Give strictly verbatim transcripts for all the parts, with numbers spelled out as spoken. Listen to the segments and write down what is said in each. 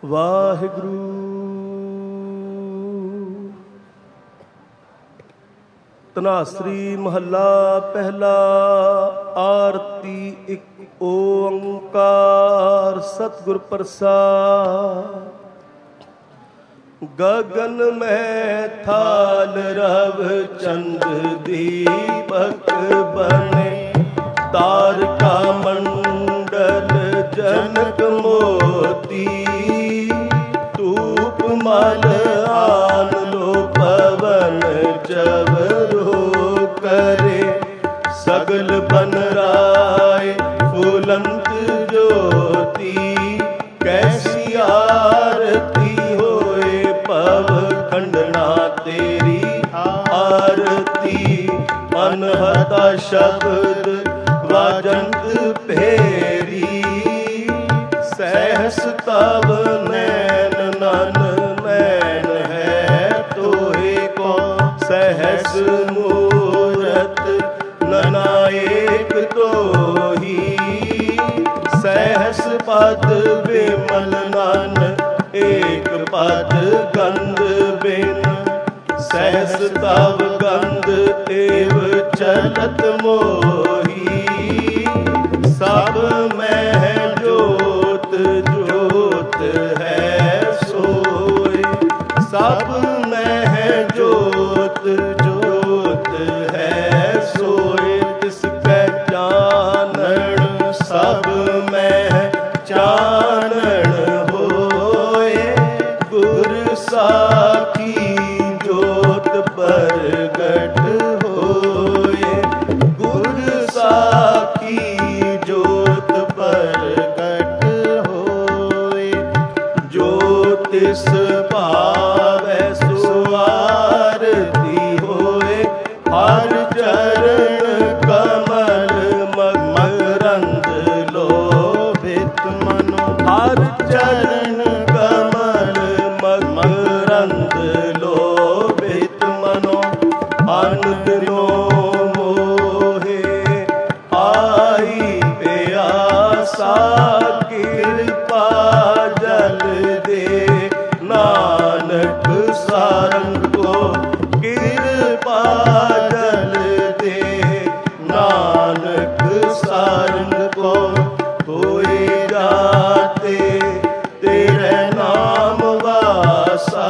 ਵਾਹਿਗੁਰੂ। ਧਨਾਸਰੀ ਮਹੱਲਾ ਪਹਿਲਾ। ਆਰਤੀ ਇੱਕ ਓੰਕਾਰ ਸਤਿਗੁਰ ਪ੍ਰਸਾਦਿ। ਗਗਨ ਮੈਂ ਥਾਲ ਰਵ ਚੰਦ ਦੀਪਕ ਬਨੇ, ਤਾਰਕਾ ਮੰਡਲ ਜਨਕ ਮੋਤੀ, ਧੂਪ ਮਲ ਆਨ ਲੋ ਪਵਨ ਚਵਰੋ ਕਰੇ, ਸਗਲ ਬਨ ਰਾਏ ਫੁਲੰਤ ਜੋਤੀ, ਕੈਸੀ ਆਰਤੀ ਹੋਏ ਪਵ ਖੰਡਨਾ ਤੇਰੀ ਆਰਤੀ, ਅਨਹਤਾ ਸ਼ਬਦ ਵਾਜੰਤ ਭੇਰੀ, ਸਹਿਸ ਤਵ ਨੈਣ ਨਨ ਨੈਣ ਹੈ ਤੋਏ ਕੋ, ਸਹਿਸ ਮੂਰਤ ਨਨਾਏਕ ਤੋਹੀ, ਸਹਿਸ ਪਦ ਬਿਮਲ ਨਨ ਏਕ ਪਦ ਗੰਧ ਬਿਨ, ਸਹਿਸ ਤਵ ਗੰਧ ਏਵ ਚਲਤ ਮੋਹੀ, ਸਭ ਮਹਿ ਜੋਤ ਜੋਤ ਹੈ ਸੋਇ, ਸਭ ਮਹਿ ਜੋਤ ਜੋਤ ਹੈ ਸੋਇ, ਤਿਸ ਕੈ ਚਾਨਣ ਸਭ ਮਹਿ ਚਾਨਣ ਹੋਏ, ਗੁਰ ਸਾਖੀ ਜੋਤ ਪ੍ਰਗਟ ਹੋਏ, ਗੁਰ ਸਾਖੀ ਜੋਤ ਪ੍ਰਗਟ ਹੋਏ, ਜੋ ਤਿਸ ਭਾਵੈ ਸੋ ਆਰਤੀ ਹੋਏ, ਹਰ ਚਰਨ ਕਮਲ ਮਕਰੰਦ ਲੋਭਿਤ ਮਨੋ, ਹਰ ਚਰਨ ਕਮਲ ਮਕਰੰਦ ਲੋਭਿਤ ਮਨੋ, ਅਨਦਿਨੋ ਮੋਹੇ ਆਈ ਪਿਆਸਾ, ਕਿਰਪਾ ਜਲ ਦੇ ਨਾਨਕ ਸਾਰੰਗ ਕੋ, ਕਿਰਪਾ ਜਲ ਦੇ ਨਾਨਕ ਸਾਰੰਗ ਕੋ, ਹੋਏ ਜਾਤੇ ਤੇਰੇ ਨਾਮ ਵਾਸਾ,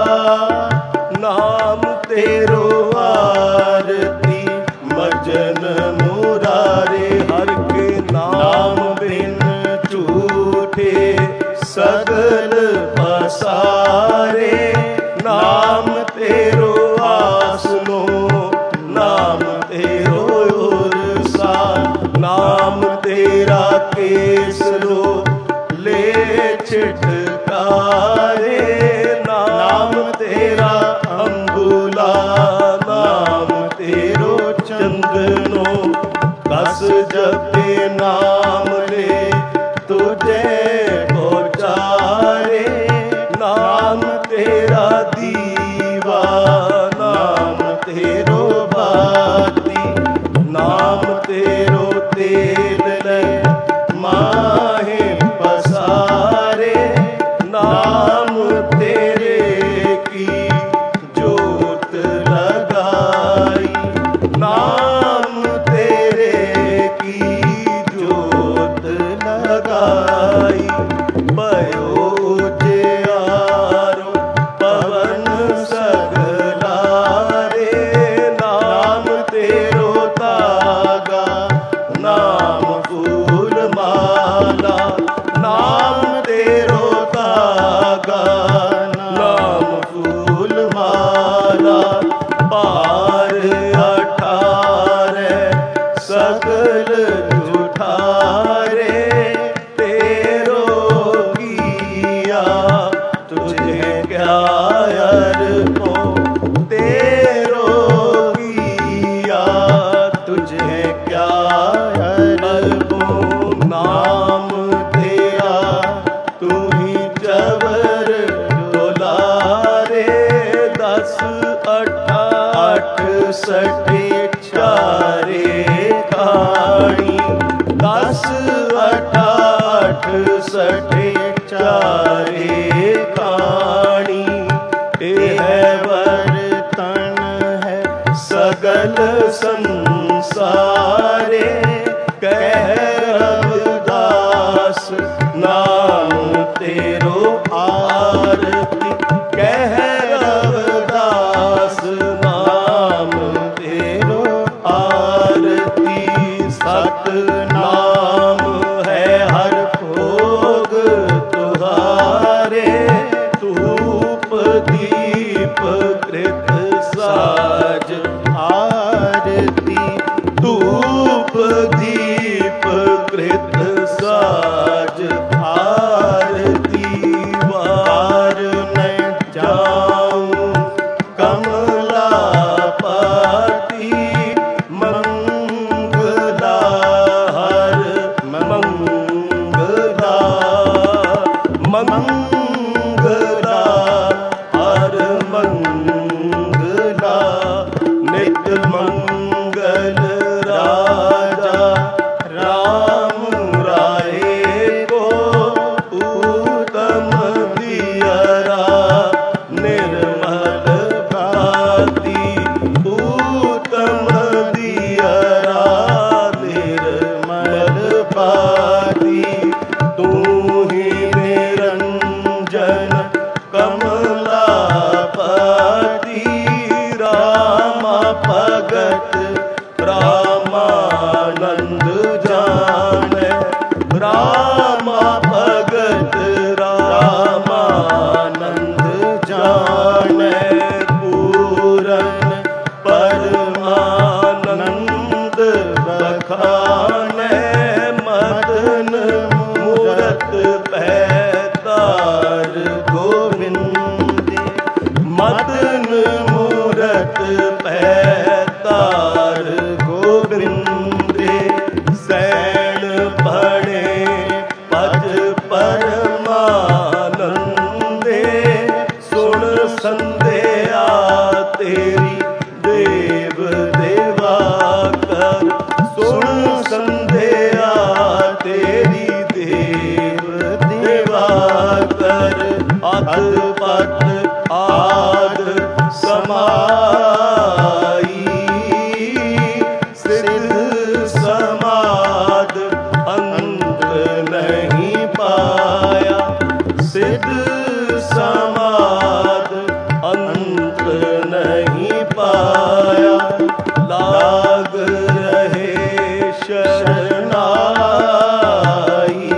ਨਾਮ ਤੇਰੋ ਆਰਤੀ ਮਜਨ ਮੁਰਾਰੇ, ਹਰ ਕੇ ਨਾਮ ਬਿਨ ਝੂਠੇ ਸਗਲ ਪਸਾਰੇ, ਨਾਮ ਤੇਰੋ ਆਸਨੋ ਨਾਮ ਤੇਰੋ ਉਰਸਾ, ਨਾਮ ਤੇਰਾ ਕੇਸਰੋ ਲੈ ਛਿਟਕਾਰੇ, ਨਾਮ ਤੇਰਾ ਅੰਬੁਲਾ, ਨਾਮ ਤੇਰੋ ਚੰਦਨੋ, ਕਸ ਜਪੇ ਨਾਮ ਲੈ ਤੁਝੇ ਪਹੁੰਚਾਰੇ, ਨਾਮ ਤੇਰਾ ਦੀਵਾ, ਨਾਮ ਤੇਰੋ ਬਾਤੀ, ਨਾਮ ਤੇਰੋ ਤੇਲ ਲੈ ਮਾਹੇ ਪਸਾਰੇ, ਨਾਮ ਤੇਰੇ ਕੀ ਜੋਤ ਲਗਾਈ, ਨਾਮ ਤੇਰੇ ਕੀ ਜੋਤ ਲਗਾਈ, भयो ਉਜਿਆਰੋ ਪਵਨ ਸਗਲਾਰੇ, ਨਾਮ ਤੇਰੋ ਤਾਗਾ, ਨਾਮ ਫੂਲ ਮਾਲਾ, ਨਾਮ ਤੇਰੋ ਤਾਗਾ, ਨਾਮ ਫੂਲ ਮਾਲਾ, ਭਾਰ ਅਠਾਰੈ ਸਗਲ ਜੁਠਾਰੇ, ਤੇਰੋ ਕੀਆ ਤੁਝੇ ਕਿਆ ਅਰਪੋ, ਤੇਰੋ ਕੀਆ ਤੁਝੇ ਕਿਆ ਅਰਪੋ, ਨਾਮ ਤੇਰਾ ਤੂੰ ਹੀ ਚਵਰ ਦੁਲਾਰੇ, ਦਸ ਅਠਾ ਅੱਠ ਸਠੇ ਚਾਰੇ ਖਾਣੀ, ਦਸ ਅਠਾ ਅੱਠ ਸਠੇ ਵਿਚਾਰੇ ਖਾਣੀ। ਇਹ ਵਰਤਨ ਹੈ ਸਗਲ ਸੰਸਾਰੇ, ਕਹਿ ਰਵਿਦਾਸ ਨਾਮ ਤੇਰੋ ਆਰਤੀ। ਕਹਿ ਰਵਿਦਾਸ ਨਾਮ ਤੇਰੋ ਆਰਤੀ। ਸਤਿਨਾਮ ਹੈ ਹਰ ਭੋਗ ਤੁਹਾਰੇ, ਧੂਪ ਦੀਪ ਕ੍ਰਿਤ ਸਾਜ ਆਰਤੀ। ਧੂਪ ਦੀਪ ਕ੍ਰਿਤ ਸਾਜ ਆਰਤੀ। ਵਾਰ ਮੈਂ ਜਾਉ ਕਮਲਾਪਤੀ, ਮੰਗਲਾ ਹਰ ਮੰਗਲਾ। ਮੰਗਲਾ ਹਰ ਮੰਗਲਾ। ਨਿਤ ਮੰਗਲ ਰਾਜਾ ਰਾਮ ਰਾਏ ਕੋ, ਊਤਮ ਦਿਅਰਾ ਨਿਰਮਲ ਭਾਤੀ। ਊਤਮ ਦਿਅਰਾ ਨਿਰਮਲ ਭਾਤੀ। ਤੂੰ ਹੀ ਨਿਰੰਜਨ ਕਮਲਾਪਤੀ। ਰਾਮਾ ਭਗਤ ਰਾਮਾਨੰਦ ਜਾਣੈ। ਰਾਮਾ ਭਗਤ ਰਾਮਾਨੰਦ ਜਾਣੈ। ਪੂਰਨ ਪਰਮਾਨੰਦ ਬਖਾਣੈ। ਮਦਨ ਮੂਰਤ ਪੈਤਾਰ ਗੋਬਿੰਦੇ। ਮਦਨ ਮੂਰਤ ਪੈਤਾਰ ਗੋਬਿੰਦੇ। ਸੈਣ ਬਣੇ ਪਜ ਪਰਮਾਨੰਦੇ। ਸੁਣ ਸੰਧਿਆ ਤੇਰੀ ਦੇਵ ਦੇਵਾ ਕਰ। ਸੁਣ ਸੰਧਿਆ ਤੇਰੀ ਦੇਵ ਦੇਵਾ ਕਰ। ਅਧ ਪਦ ਆਦ ਸਮਾਈ। ਸਿੱਧ ਸਮਾਦ ਅੰਤ ਨਹੀਂ ਪਾਇਆ। ਸਿੱਧ ਸਮਾਦ ਅੰਤ ਨਹੀਂ ਪਾਇਆ। ਲਾਗ ਰਹੇ ਸ਼ਰਨਾਈ।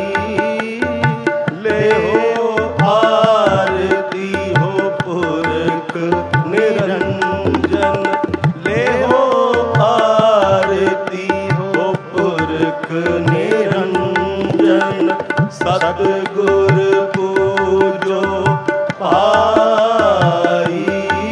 ਲਿਓ ਆਰਤੀ ਹੋ ਪੁਰਖ ਨਿਰੰਜਨ। ਲਿਓ ਆਰਤੀ ਹੋ ਪੁਰਖ ਨਿਰੰਜਨ। ਸਤਿਗੁਰ ਪੂਜੋ ਭਾਈ।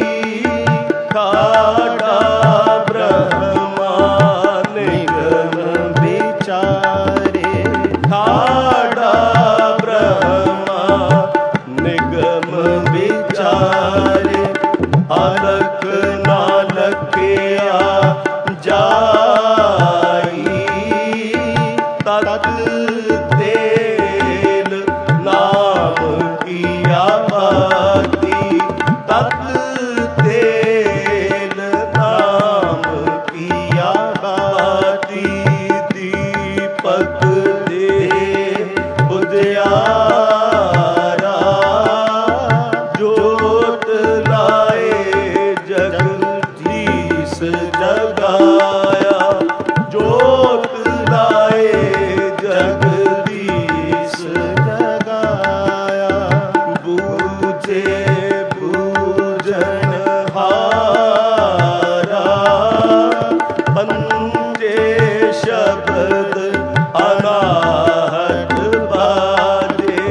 ਖਾੜਾ ਬ੍ਰਹਮਾ ਨਿਗਮ ਵਿਚਾਰੇ। ਖਾੜਾ ਬ੍ਰਹਮਾ ਨਿਗਮ ਵਿਚਾਰੇ। ਅਲਖ ਨਾ ਲਖਿਆ ਜਾਈ। ਤਤ ਤੇਲ ਨਾਮ ਕੀਆ ਬਾਤੀ। ਤਤ ਤੇਲ ਨਾਮ ਕੀਆ ਬਾਤੀ। ਦੀਪਕ ਦੇ ਉਦਿਆਰਾ। ਜੋਤ ਲਾਏ ਜਗਦੀਸ਼ ਜਗਾਇਆ। ਜੋਤ ਲਾਏ ਜਗਦੀਸ਼ ਜਗਾਇਆ। ਬੂਝੇ ਬੂਝਣ ਹਾਰਾ। ਪੰਜੇ ਸ਼ਬਦ ਅਨਾਹਟ ਬਾਜੇ।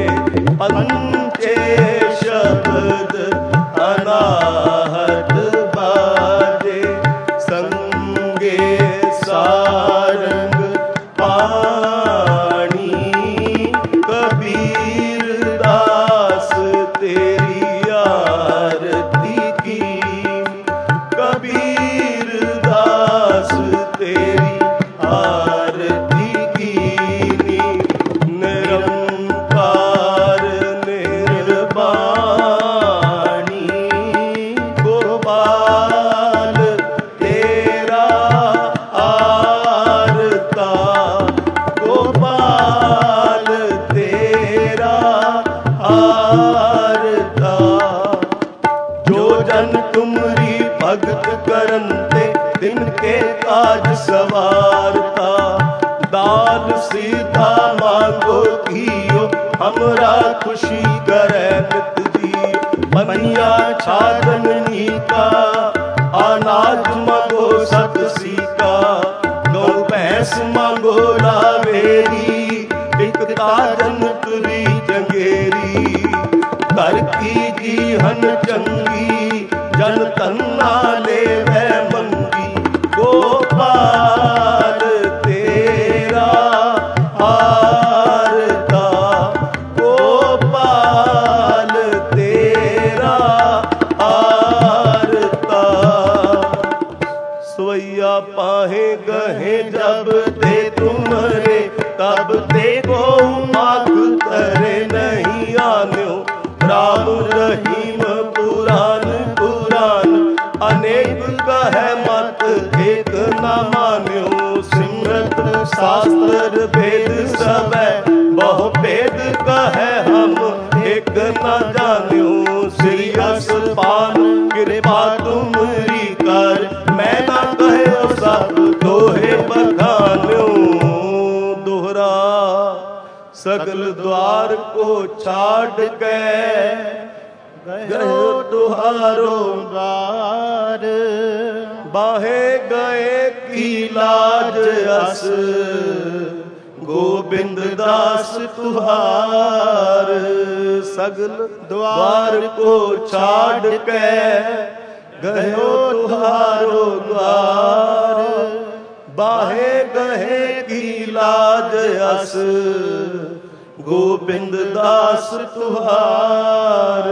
काज सवारता। दाल सीधा मांगो कियो हमरा खुशी करे नित जी। बनिया छाजन नीका अनाज मांगो सत सीका। गौ भैंस मांगो लावेरी एक ताजन तुरी जंगेरी। घर की जीहन चंगी जन तन्ना ले वै मंगी। गोपाल तेरा हारता गोपाल तेरा हारता। सवैया पाहे गहे जब ते तुमरे तब ते को माख करे नहीं आन्यो। राम रहीम पुराण पुराण अनेक कहे मत एक न मान्यो। सिमरत शास्त्र भेद सब बहु भेद कहे हम एक न जान्यो। श्री असपान कृपा तुमरी कर मैं न कहो सब दोहे बखान्यो। दोहरा सगल द्वार को छाड़ के गयो तुहारो द्वार। बाहे गए की लाज अस गोबिंद दास तुहार। सगल द्वार को छाड़ के गयो तुहारो द्वार। बाहे गहे की लाज अस गोबिंद दास तुहार।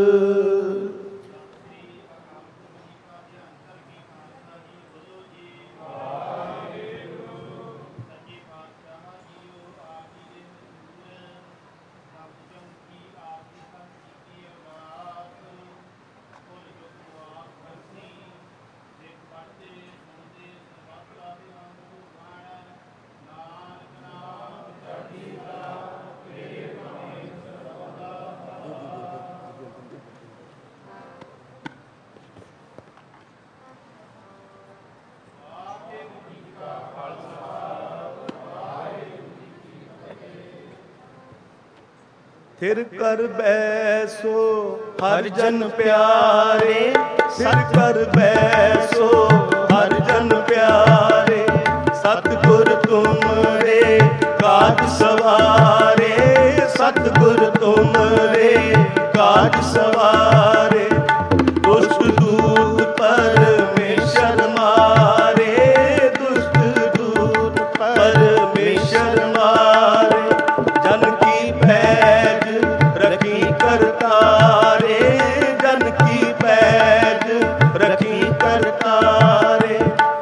थिर कर बैसो हर जन प्यारे। सिर कर बैसो हर जन प्यारे। सतगुर तुमरे काज सवारे। सतगुर तुमरे काज सवारे। दुष्ट दूत परमेश्वर मारे। दुष्ट दूत परमेश्वर मारे। जन की पैज रखी करतारे। जन की पैज रखी करतारे।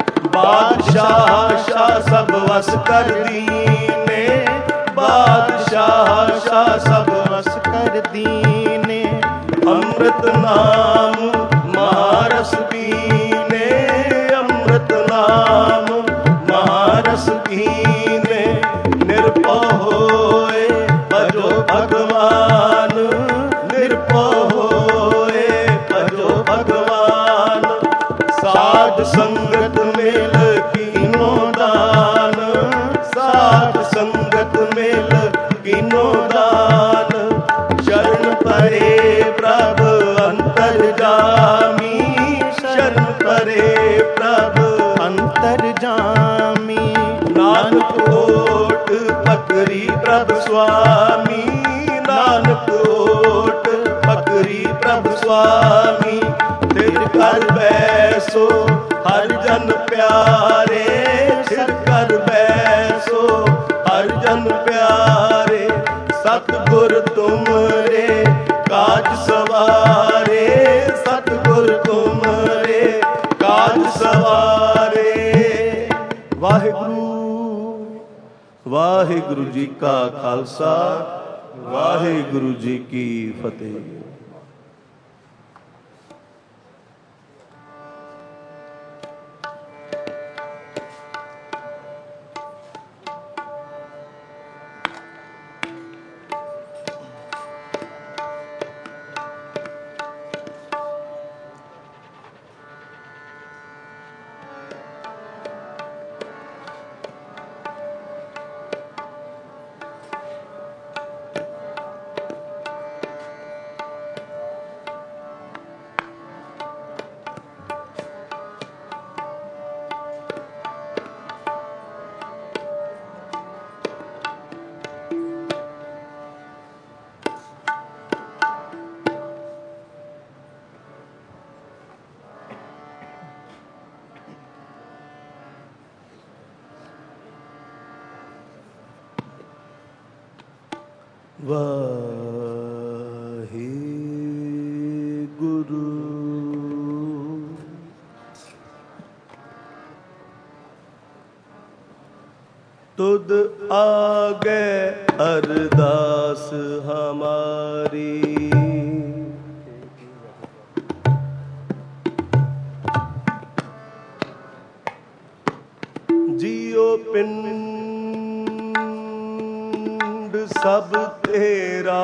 बादशाह शाह सब वस कर दीने। बादशाह शाह सब वस कर दीने। अमृत नाम महारस पीने। अमृत नाम महारस पीने। निर्भय होए भजो भगवान। निर्भय होए भजो भगवान। साध संगत मेल कीनो दान। साध संगत मेल कीनो दान। शरण परे प्रभ अंतर्जामी। शरण परे प्रभ अंतर्जामी। नानक ओट पकरी प्रभ स्वामी। नानक ओट पकरी प्रभ स्वामी। सिर कर बैसो हर जन प्यारे। सिर कर बैसो हर जन प्यारे। सतगुर तुमरे काज सवारे। सतगुर तुमरे काज सवारे। वाहिगुरु वाहिगुरु जी का खालसा वाहिगुरु जी की फतेह। ਵਾਹਿਗੁਰੂ। ਤੁਧ ਆਗੇ ਅਰਦਾਸ ਹਮਾਰੀ, ਜਿਉ ਪਿੰਡ ਸਭ ਤੇਰਾ,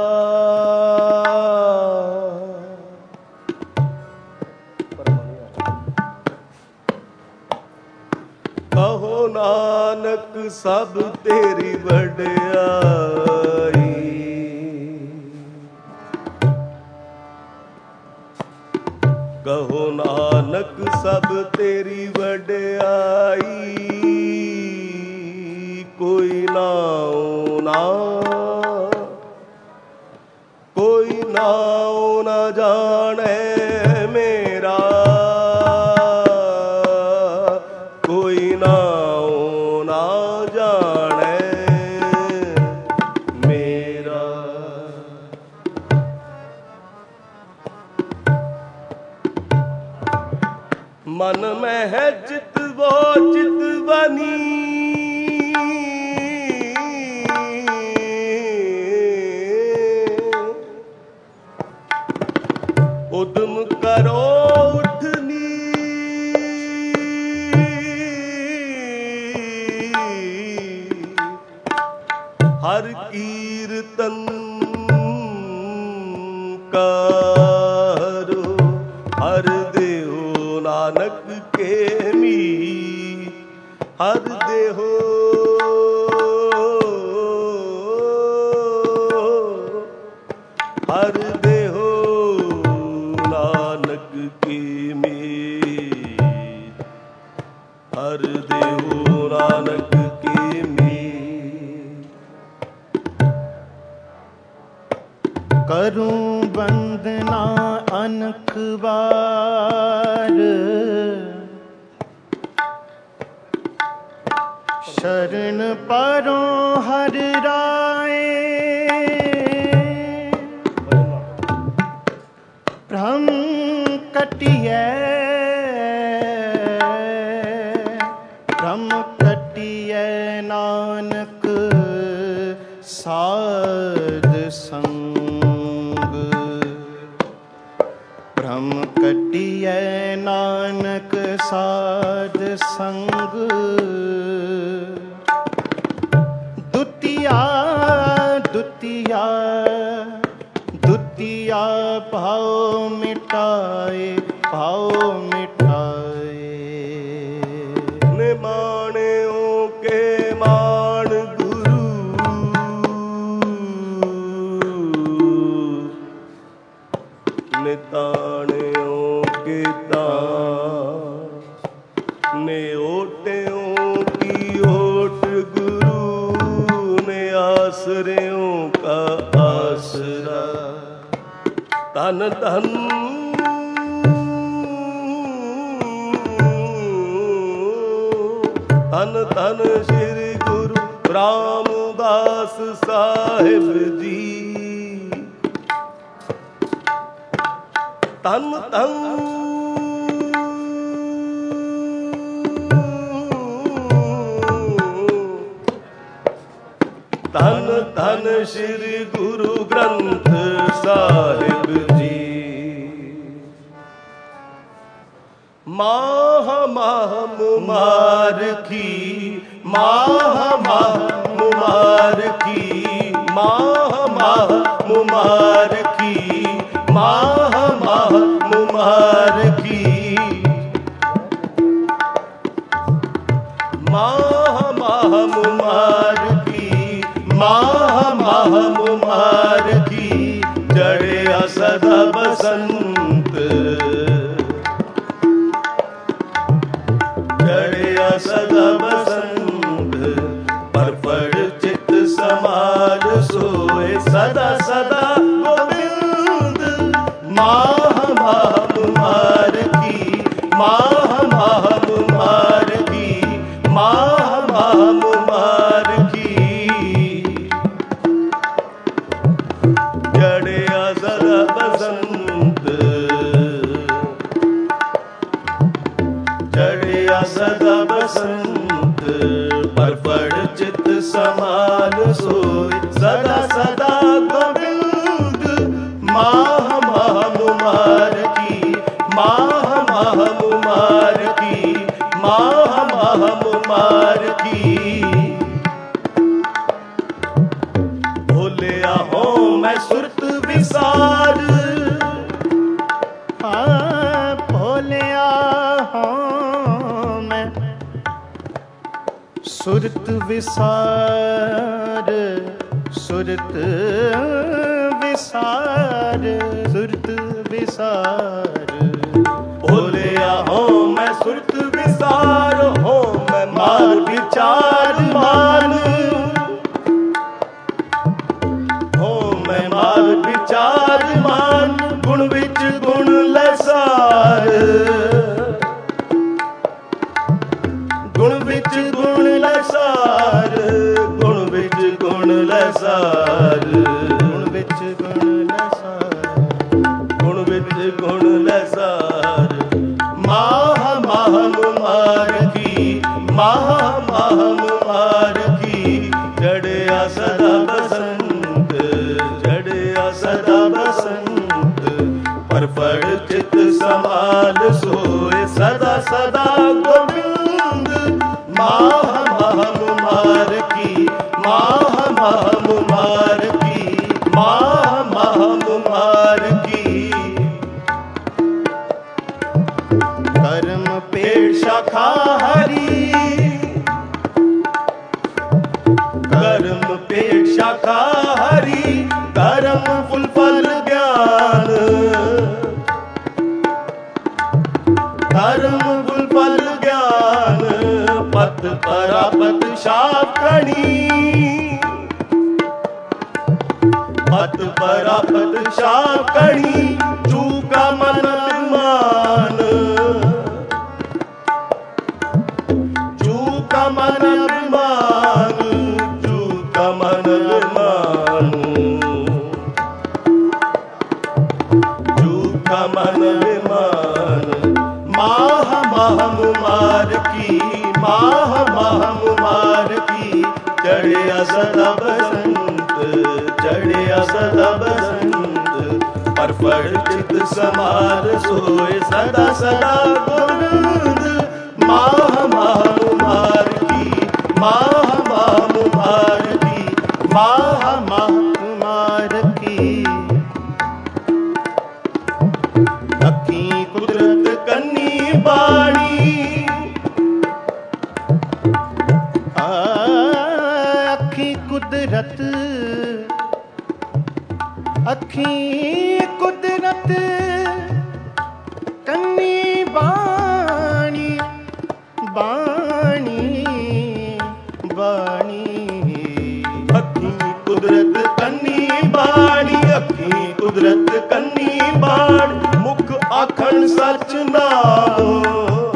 ਕਹੋ ਨਾਨਕ ਸਭ ਤੇਰੀ ਵਡਿਆਈ। ਕਹੋ ਨਾਨਕ ਸਭ ਤੇਰੀ ਵਡਿਆਈ। ਕੋਈ ਨਾਉ ਨਾ ਕੋਈ ਨਾਉ ਨਾ ਜਾਣੈ ਮੇਰਾ, ਕੋਈ ਨਾਉ ਨਾ ਜਾਣੈ ਮੇਰਾ। ਮਨ ਮਹਿ ਚਿਤਵੋ ਚਿਤਵਨੀ, ਉਦਮ ਕਰੋ ਉਠਨੀ। ਹਰ ਕੀਰਤਨ ਕਰੋ, ਹਰ ਦੇਹੁ ਨਾਨਕ ਕੇ ਮੀ। ਹਰ ਦੇਹੁ ਹਰ ਦੇਹੁ ਨਾਨਕ ਕੀ ਮੀਤ। ਹਰ ਦੇਹੁ ਨਾਨਕ ਕੀ ਮੀਤ। ਕਰੂੰ ਬੰਦਨਾ ਅਨਕ ਵਾਰ, ਸ਼ਰਨ ਪਰੋਂ ਹਰਿ ਰਾਏ। ਭ੍ਰਮ ਕਟਿਐ ਭ੍ਰਮ ਕਟਿਐ ਨਾਨਕ ਸਾਧ ਸੰਗ। ਭ੍ਰਮ ਕਟਿਐ ਨਾਨਕ ਸਾਧ ਸੰਗ। ਦੁਤੀਆ ਦੁਤੀਆ ਦੁਤੀਆ ਭਾਉ ਮਿਟਾਏ ਭਾਉ ਮਿਟਾਏ। ਨਿਮਾਣਿਓ ਕੇ ਮਾਣ ਗੁਰੂ, ਨਿਤਾਣਿਓ ਕੇ ਤਾਣ। ਨਿਓਟਿਓ ਕੀ ਓਟ ਗੁਰੂ, ਨੇ ਆਸਰਿਓ ਕਾ ਆਸਰਾ। ਧਨ ਧਨ ਧਨ ਧਨ ਸ੍ਰੀ ਗੁਰੂ ਰਾਮਦਾਸ ਸਾਹਿਬ ਜੀ। ਧਨ ਧਨ ਧਨ ਧਨ ਸ੍ਰੀ ਗੁਰੂ ਗ੍ਰੰਥ ਸਾਹਿਬ ਜੀ। ਮਾਹ ਮਾਹ ਮੁਬਾਰਕੀ ਮਾਹ ਮਾਹ ਮੁਬਾਰਕੀ ਮਾਹ ਮਾਹ ਮੁਬਾਰਕੀ ਮਾਹ ਮਾਹ ਮੁਬਾਰਕੀ ਮਾਹ ਮਾਹ ਮੁਬਾਰਕੀ ਮਾਹ ਮਾਹ ਮੁਬਾਰਕੀ। ਜੜਿਆ ਸਦਾ ਬਸੰਤ ਜੜਿਆ ਸਦਾ ਬਸੰਤ। ਪਰ ਪੜ ਚਿਤ ਸਮਾਰ ਸੋਏ ਸਦਾ ਸਦਾ ਗੋਬਿੰਦ। ਮਾਹ ਮਾਹ ਮੁਬਾਰਕੀ ਮਾਹ ਮਾਹ ਮੁਬਾਰਕੀ ਮਾਹ ਮਾਹ ਮੁਬਾਰਕੀ। चढ़िया सदा बसंत, चढ़िया सदा बसंत, पर पड़ चित समाल सोई सदा सदा गोविंद। माह माह मुमार की, माह माह मुमार की, माह माह मुमार की। भोलिया हो मैं सुरत विसार, हाँ भोलिया हो मैं सुरत विसार, सुरत विसार, सुरत विसार। भोलिया हो मैं सुरत विसार, हो मैं मार विचार मान, हो मैं मार विचार मान। गुण विच गुण लसार, गुण विच गुण लसार, गुण विच गुण लसार, गुण विच गुण लसार, गुण विच गुण लसार। माह माह मुमार की, माह माह मुमार की। चढ़िया सदा बसंत, चढ़िया सदा बसंत, पर पड़ चित समाल सोए सदा सदा गोविंद। माह माह मुमार की, माह माह मुमार की, माह माह मुमार की। कर्म पेड़ शाखा हरी, कर्म पेड़ शाखा हरी, कर्म फुल फल ज्ञान, कर्म फुल फल ज्ञान। पत परापत शाकणी, पत परापत शाकणी। चूका मन अभिमान, चूका मन अभिमान, चूका मन अभिमान, चूका मन अभिमान। माह माह मुमार की, माह माह मुमार की। चढ़िया सदा बसंत, चढ़िया सदा बसंत, पर पड़ चित समार सोए सदा सदा गोविंद। माह माह मुमार की, माह माह मुमार की, माह माह कुमार की। अखी कुदरत कन्नी बाणी, अखी कुदरत, अखी कुदरत कन्नी बाणी, बाणी, बाणी। अखी कुदरत कन्नी बाणी, अखी कुदरत कन्नी बाणी। मुख आखण सच नाम,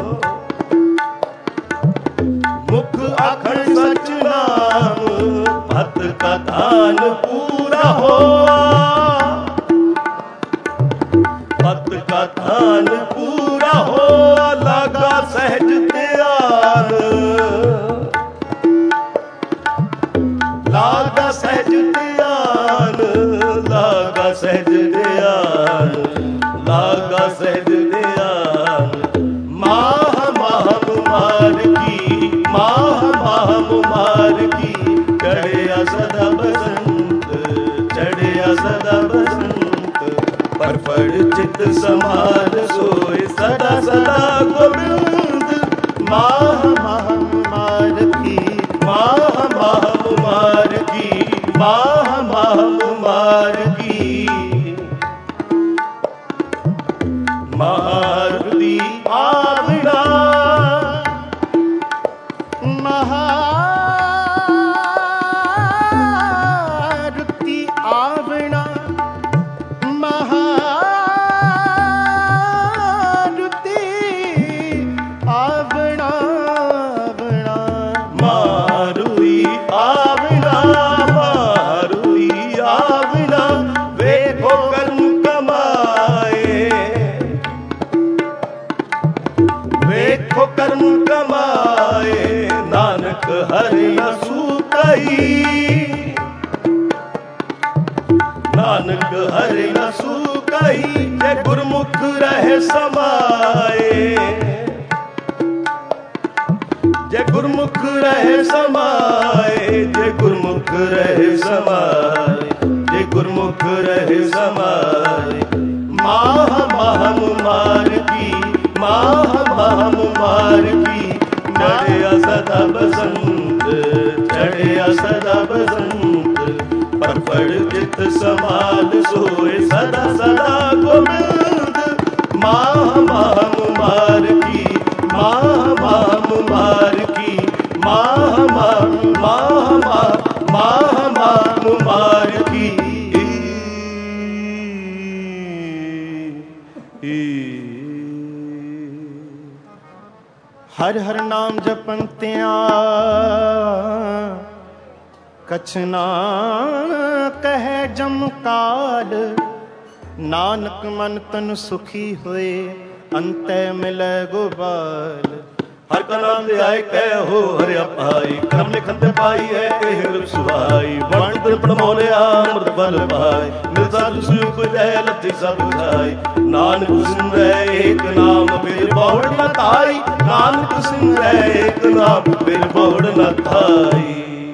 मुख आखण सच नाम। पत का दान पूरा होआ, पत का दान पूरा होआ। लागा सहज ध्यान, लागा सहज ध्यान, लागा सहज ध्यान, लागा सहज ध्यान। माह माह मुमार की, माह माह मुमार की। चढ़िया सदा बसंत, चढ़िया सदा बसंत, पर पड़ चित समार सोए सदा सदा गोविंद। माह माह मुमार की, माह माह मुमार की, माह माह मुमार की। महारुति आवड़ा, महारुति आवड़ा, महारुति आवड़ा, आवड़ा। मारुई आवड़ा, मारुई आवड़ा। वे नानक हरि न सूकाई, जय गुरमुख रहे समाए, जय गुरमुख रहे समाए, जय गुरमुख रहे समाए, जय गुरमुख रहे समाए। माह महम मार की, माह महम मार की, चढ़िया सदा बसंत, चढ़िया सदा बसंत, पर पड़ चित समाल सोए सदा सदा गोविंद। माह महम मार की, माह महम मार की, माह महम माह माह माह महम मार की। हर हर नाम जपंत्या कछ ना कहे जम काल, नानक मन तन सुखी होए अंतै मिलै गोपाल। हर का नाम दे आए कह हो हरिया पाई, करम लिखन ते पाई है एह रूप सुहाई। वण दिन पड़मोलिया अमृत फल पाई, मिलता सुख जय लथी सब खाई। नानक सिमरै एक नाम फिर बहुड़ न ताई, नानक सिमरै एक नाम फिर बहुड़ न ताई।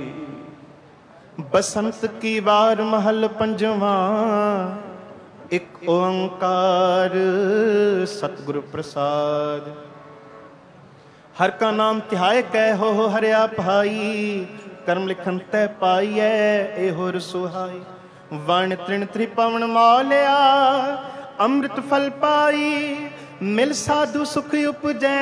बसंत की बार महल पंजवा, एक ओंकार सतगुरु प्रसाद। हर का नाम तिहाए कह हो हरिया भाई, कर्म लिखन तै पाइए ए होर सुहाई। वण तृण त्रिपवन मालिया अमृत फल पाई, मिल साधु सुख उपजै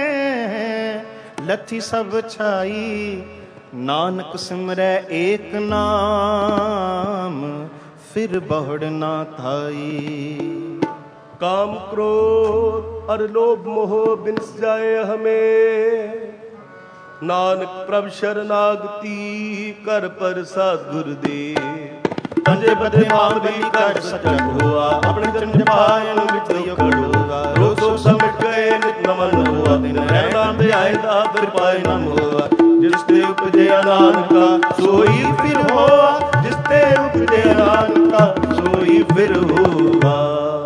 लथी सब छाई। नानक सिमरै एक नाम फिर बहुड़ ना थाई। काम क्रोध और लोभ मोह बिनस जाए हमें, नानक प्रभ शरणागति कर प्रसाद गुरुदेव। तंजे बदे मांगली कर सचन हुआ, अपने चरण पायन विचयो खड़ोगा। रोग शोक सब मिट गए नित नमन हुआ, दिन रहना दे आए दादर पाए नम हुआ। जिसते उपजे नानका सोई फिर हुआ, जिसते उपजे नानका सोई फिर हुआ।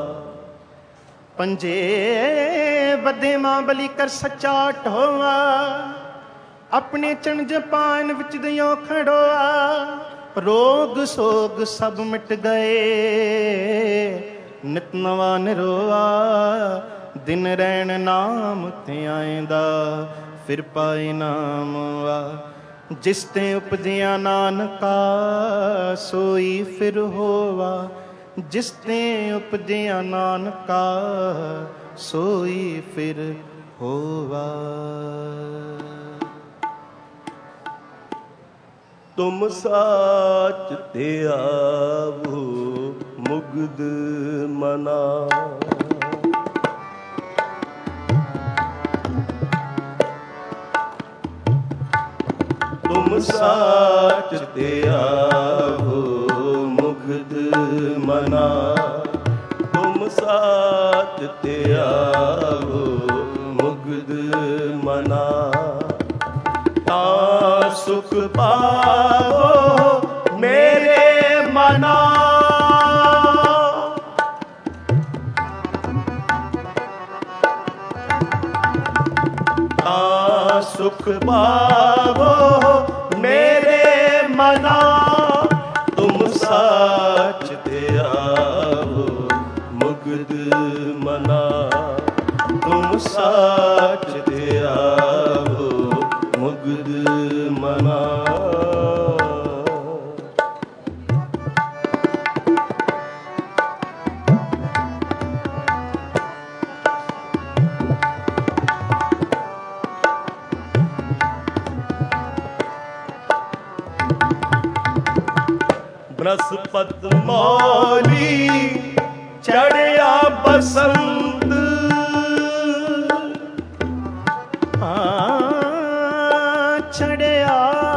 पंजे बदे मां बली कर सच्चा ढोआ, अपने चरण जपान विच दियो खड़ोआ। रोग सोग सब मिट गए नित नवा निरोआ। दिन रैन नाम ते आएंदा फिर पाए नाम आ। जिस ते उपजिया नानका सोई फिर होवा, जिस ते उपजिया नानका सोई फिर होवा। तुम साच ते आवो मुग्ध मना, तुम साच ते आवो मुग्ध मना। तुम साच ते आवो मुग्ध मना, ता सुख पावो मेरे मना। ता सुख पावो मेरे मना। तुम साच ते आवो मुग्ध मना, तुम साच ते आवो मुग्ध मना। बृहस्पत मौली चढ़िया बसंत, चढ़िया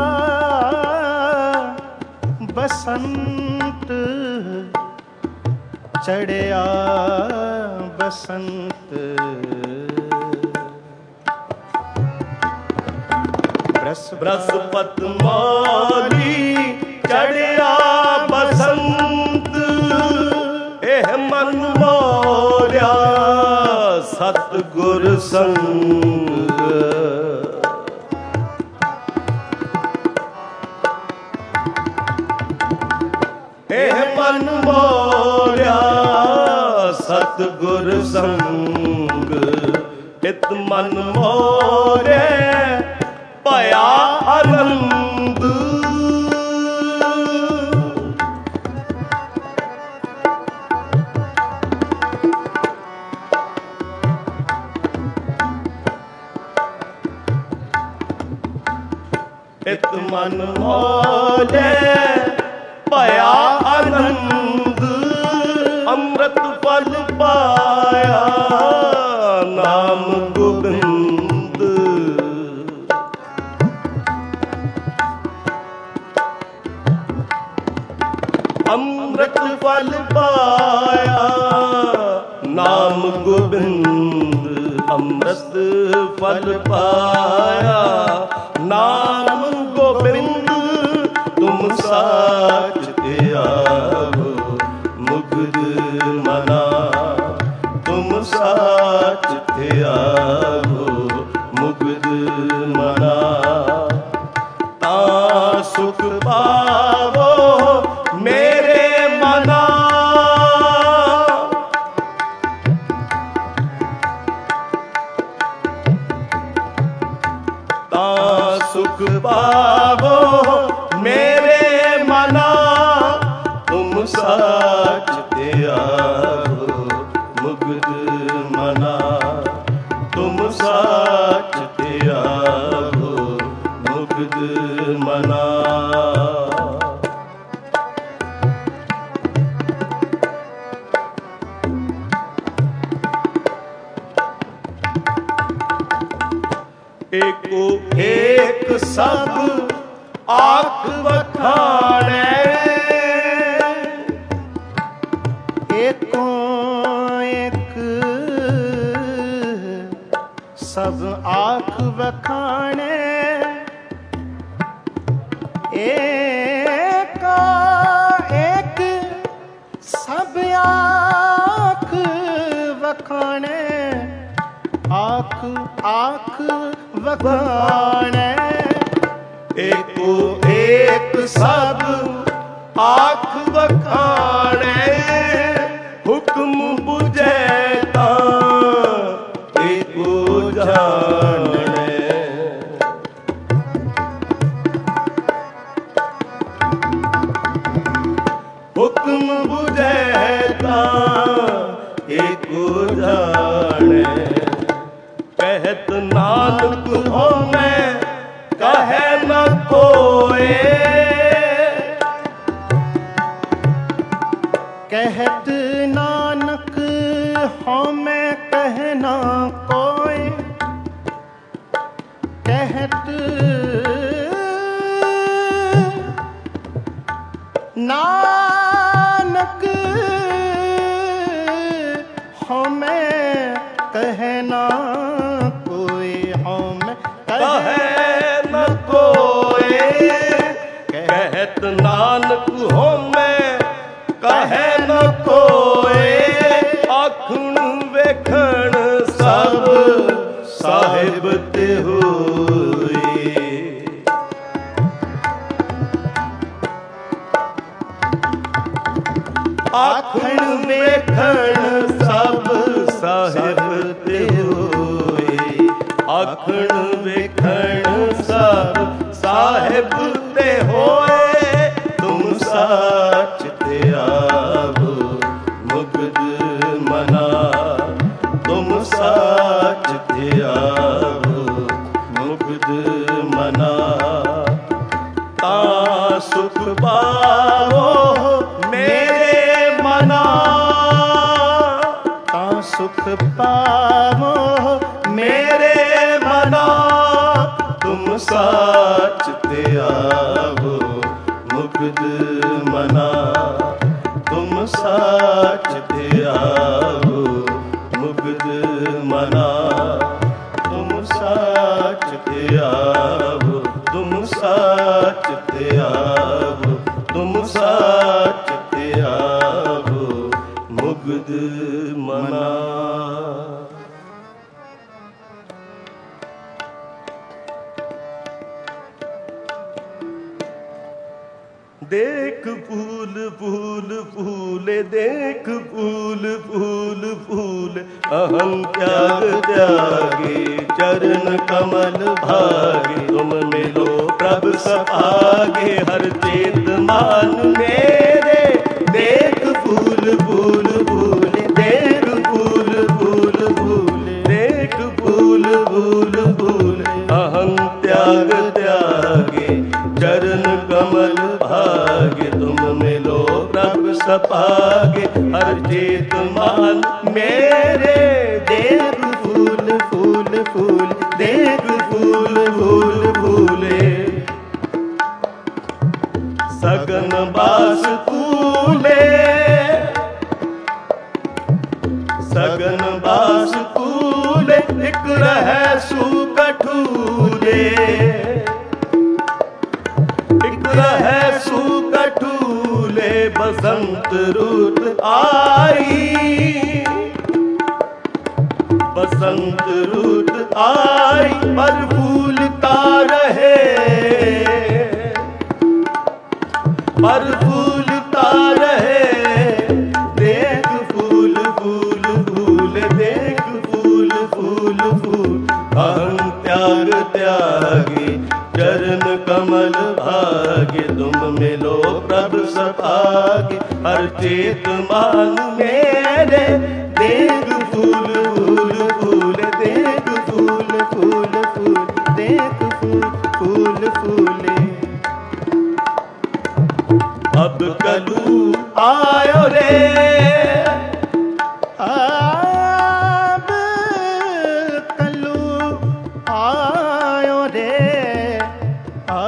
बसंत, चढ़िया बसंत। बृहस्पत मौली चढ़िया बसंत, संग। एह मन मोरिया सतगुर संग, इत मन मोरे भया आनंद। इत मन मोरे भया आनंद, अमृत फल पाया नाम गोबिंद। अमृत फल पाया नाम गोबिंद, अमृत फल पाया नाम गोबिंद। तुम साच ते आवो मुग्ध मना, तुम साच ते आवो मुग्ध मना। ता सुख पावो मेरे मना, ता सुख पावो मेरे मना। तुम साच ते आवो मुग्ध मना, तुम साच ते आवो मुग्ध मना। एको एक सब आख बखाने, एको एक सब आख बखाने। एको एक सब आख बखाने, आख आख बखाने। एको एक सब आख बखाने, हुक्म बुझे तां एको जाने। हुक्म बुझे तां एको जाने। कहत नानक हो मैं कहे न कोय, कहत नानक हो मैं कहे न कोय। कहत नानक हो मैं कहे न कोई, हो मैं कहे न कोय। कहत नानक हो मैं कहे न कोय। आखण वेखण सब साहिब ते होए, आखण वेखण सब साहिब ते होए। आखण वेखण सब साहिब ते होए। तुम साच ते आवो मुग्ध मना, तुम साच ते आवो मुग्ध मना। ता सुख पावो मेरे मना, ता सुख पावो मेरे मना। तुम साच ते आवो मुग्ध मना, तुम साच ते आवो मुग्ध मना। तुम साच ते आवो, तुम साच ते आवो, तुम साच ते आवो मुग्ध मना। देख फूल फूल फूले, देख फूल फूल फूले, अहं त्याग त्यागे चरण कमल भागे। तुम मिलो प्रभु सभागे हर चेत मान मेरे। देख फूल फूल फूले, देख फूल फूल फूले, देख फूल फूल फूले, अहं त्याग त्यागे चरण कमल भागे। तुम मिलो प्रभु सभागे हर चेत मान मेरे। देख फूल फूल फूल, देख फूल फूल फूले, सगन बास फूले, सगन बास फूले, एक रहे सुकठूले, एक रहे सुकठूले, बसंत रुत आई, बसंत रुत आई, पर फूलता रहे, पर फूलता रहे। देख फूल फूल फूल, देख फूल फूल फूल, अहं त्याग त्यागे चरण कमल भागे। तुम मिलो प्रभु सभागे हर चेत मान मेरे। देख फूल फूल फूल, देख फूल फूल फूल, देख फूल फूल फूले। अब कलू आयो रे, अब कलू आयो रे, आ,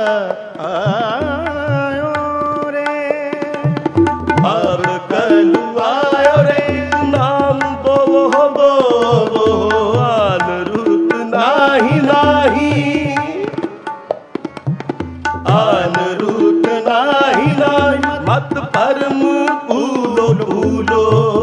आयो रे, अब कलू आयो रे, नाम बोवो बोवो, आन रुत नाही नाही, आन रुत नाही नाही, मत परम फूलो फूलो,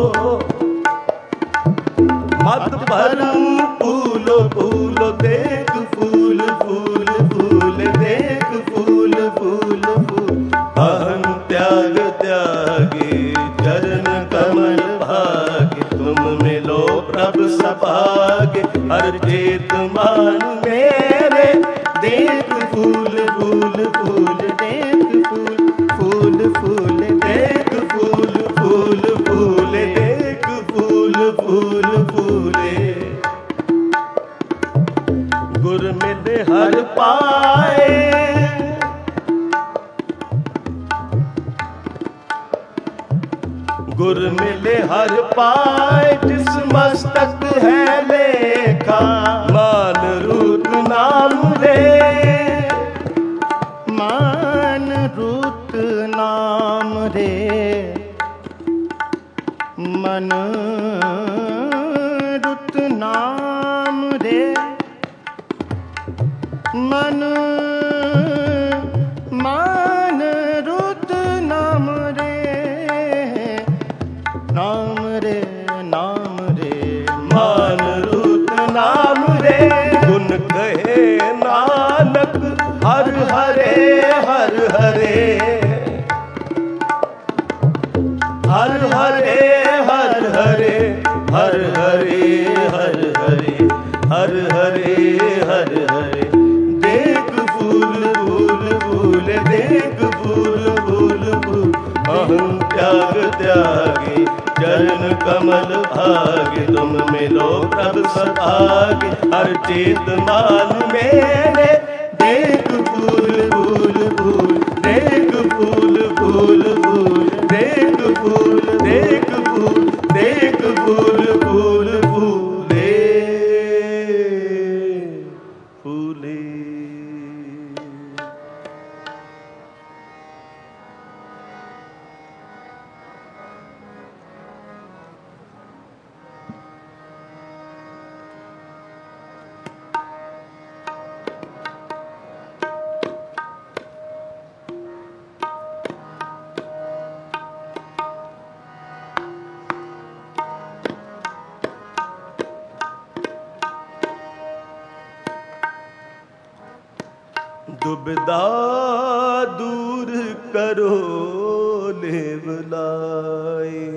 मत परम फूलो फूलो। देख फूल फूल फूल, देख फूल फूल फूल, अहं त्याग त्यागे चरण कमल भागे। तुम मिलो प्रभु सभागे हर चेत मान मेरे। देख फूल फूल फूल, देख फूल फूल फूल, देख फूल फूल फूले, देख फूल फूल फूले। गुर मिले हर पाए, गुर मिले हर पाए, जिस मस्तक है लेखा, मान रूप नाम रे, मान रुत नाम रे, मन रुत नाम रे, मन मान रुत नाम रे, नाम रे नाम रे, मान रूप नाम रे। गुण कहे नानक हर हरे हर हरे, हर हरे हर हरे, हर हरे हर हरे, हर हरे हर हरे। देख फूल फूल फूल, देख फूल फूल फूल, अहं त्याग त्यागे चरण कमल भागे। तुम मिलो प्रभु सभागे हर चेत मान मेरे। देख फूल फूल फूल, देख फूल फूल फूल, देख फूल, देख फूल, देख फूल फूल फूले फूले। दुविधा दूर दूर करो लेव लाए।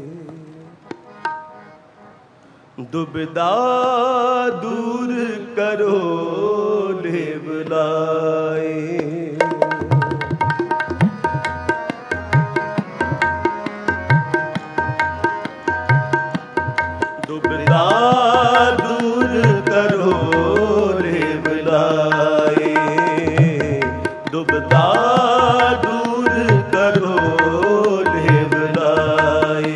दुविधा दूर करो लेव लाए। दुविधा दूर करो लेव लाए। दुविधा दूर करो लेव लाए।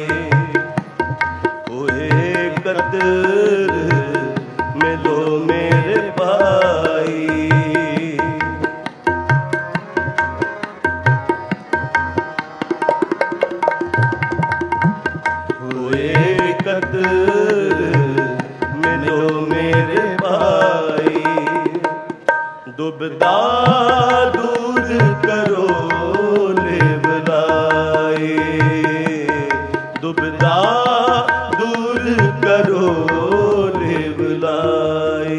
होए कदर मिलो मेरे भाई। होए कदर मिलो मेरे भाई। दुविधा दूर करो लेव लाए। दुविधा दूर करो लेव लाए।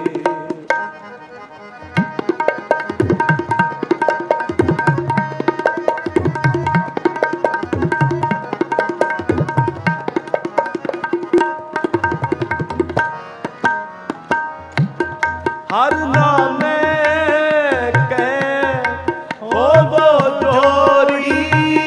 हर नाम कै हो वो जोरी।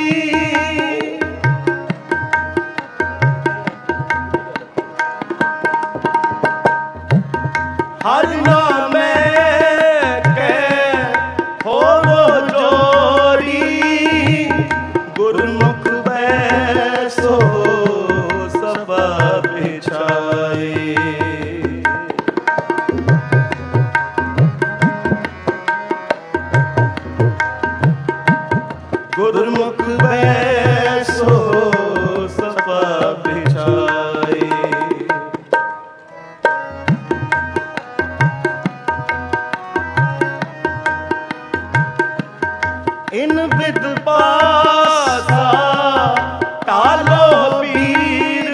हर नाम कै हो वो जोरी। गुरमुख बैसो सभा बिछाए। गुरमुख बैसो सभा बिछाए। इन विद पासा टालो पीर।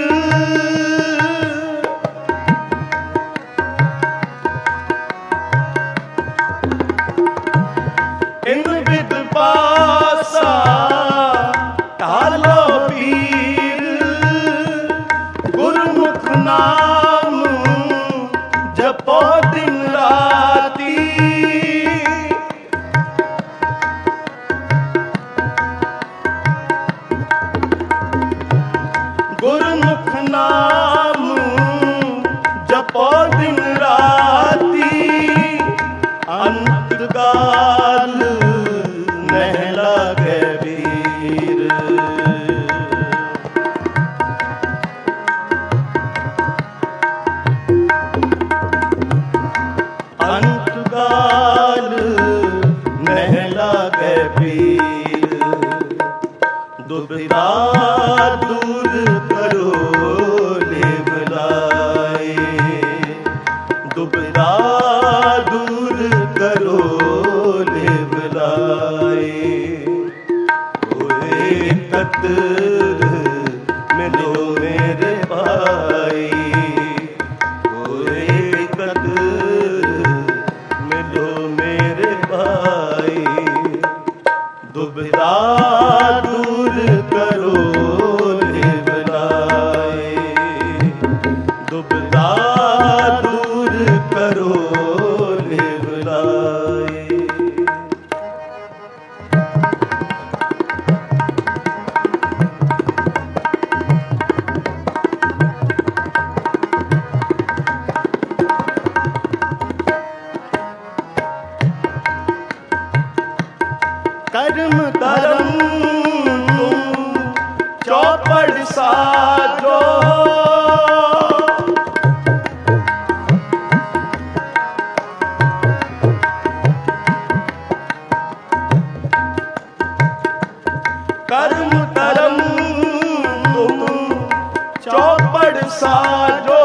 इन विद पासा टालो पीर। गुरमुख नाम जपो दिन राती। गुरमुख नाम जपो दिन राती। अंत काल नहीं लागे वीर। अंत काल नहीं लागे वीर। दुविधा दूर करो लेव लाए। दुविधा दूर करो लेव लाए। होए कदर मिलो मेरे भाई। होए कदर मिलो मेरे भाई। दुविधा दूर करो लेव लाए। दुविधा दूर करो लेव लाए। कर्म धर्म तुम चौपड़ साजो। कर्म धर्म तुम चौपड़ साजो।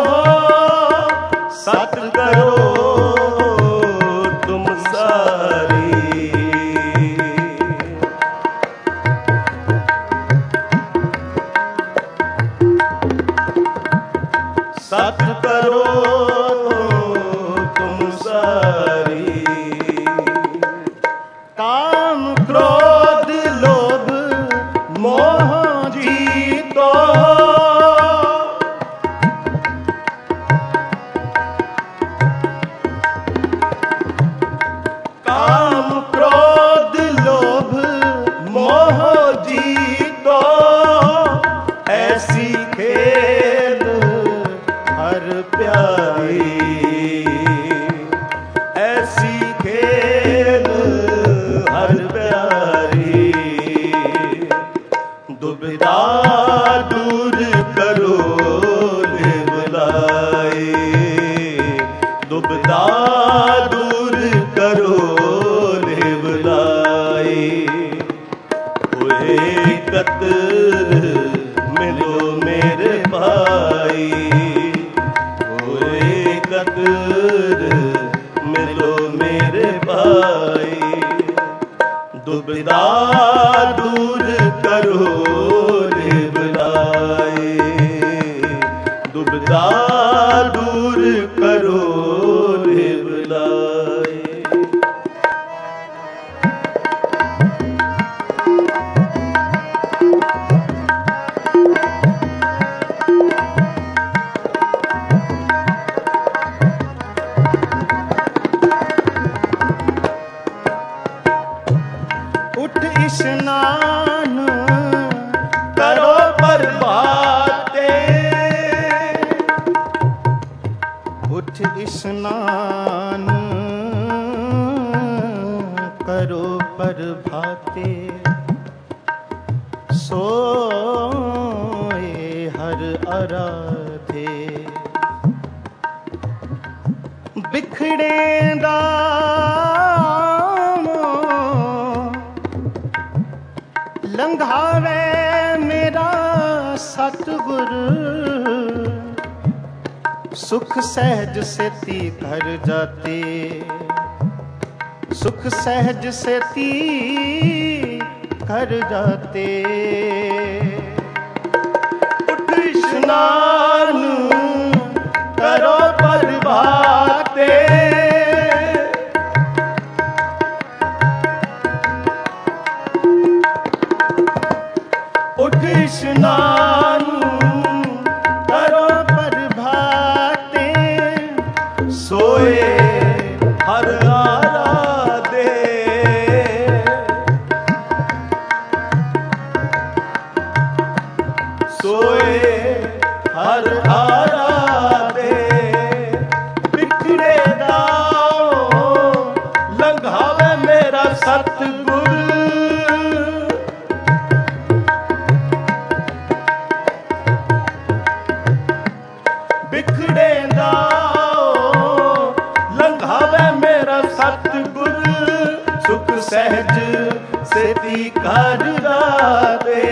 सत करो तुम सारी। सत करो तुम सारी। काम क्रोध दूर करो लेव लाए, दुबदा दूर करो लेव लाए। होए कतर मिलो मेरे भाई, होए कतर मिलो मेरे भाई। दुबदा दूर करो लेव लाए, दुबदा दूर करो लेव लाए। उठ स्नान करो प्रभाते, उठ स्नान करो प्रभाते। सोए हर आराधे, बिखड़े दामो लंघावे मेरा सतगुर। सुख सहज सेती घर जाते, सुख सहज सेती घर जाते। उठ स्नान करो प्रभाते, उठ स्नान करो प्रभाते। सोए हर आराधे, सोए हर आराधे। बिखड़े दाओ लंघावे मेरा सतगुर। बिखड़े दाओ लंघावे मेरा सतगुर। सुख सहज सेती घर जाते,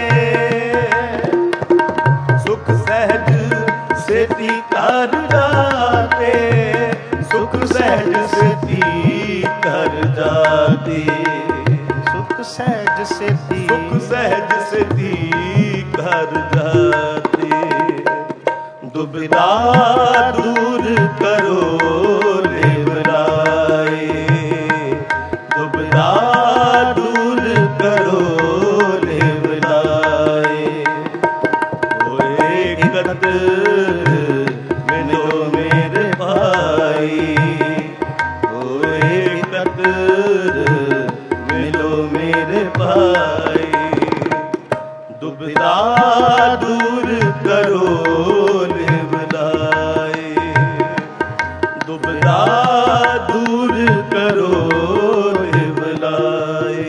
सुख सहज सेती घर जाते, सुख सहज सेती घर जाते। सुख सहज सेती, सुख सहज सेती घर जाते। दुबदा दूर करो लेव लाए, दुबदा दूर करो लेव लाए। होए कतर मिलो मेरे भाई, होए कतर मिलो मेरे भाई। दुबदा दूर करो लेव लाए, दुबदा दूर करो लेव लाए।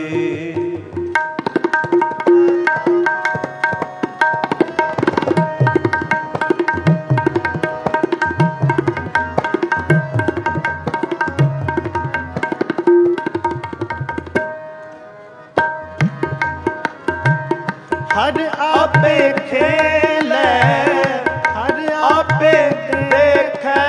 हर आपे खेले, हर आपे देखे।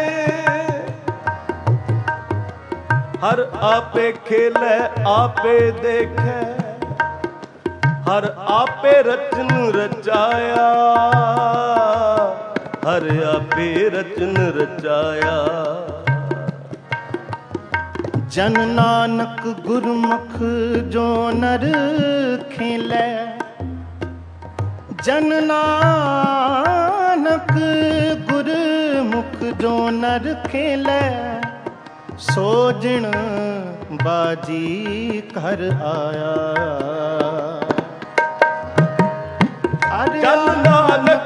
हर आपे खेले आपे देखे, हर आपे रचन रचाया, हर आपे रचन रचाया। जन नानक गुरमुख जो नर खिले, जन नानक गुरमुख जो नर खेले। सोजन बाजी घर आया, जन नानक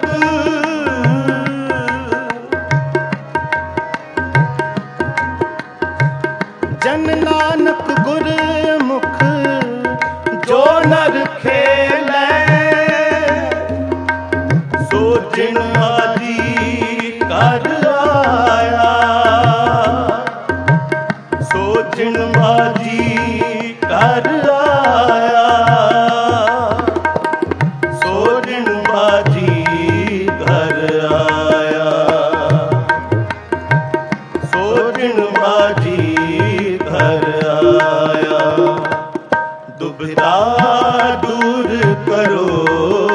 जन नानक गुरमुख जो नर खेले। ਸੋਜਣ ਮਾਜੀ ਘਰ ਆਇਆ, ਸੋਜਣ ਮਾਜੀ ਘਰ ਆਇਆ, ਸੋਜਣ ਮਾਜੀ ਘਰ ਆਇਆ, ਸੋਜਣ ਮਾਜੀ ਘਰ ਆਇਆ। ਦੁਬਿਧਾ ਦੂਰ ਕਰੋ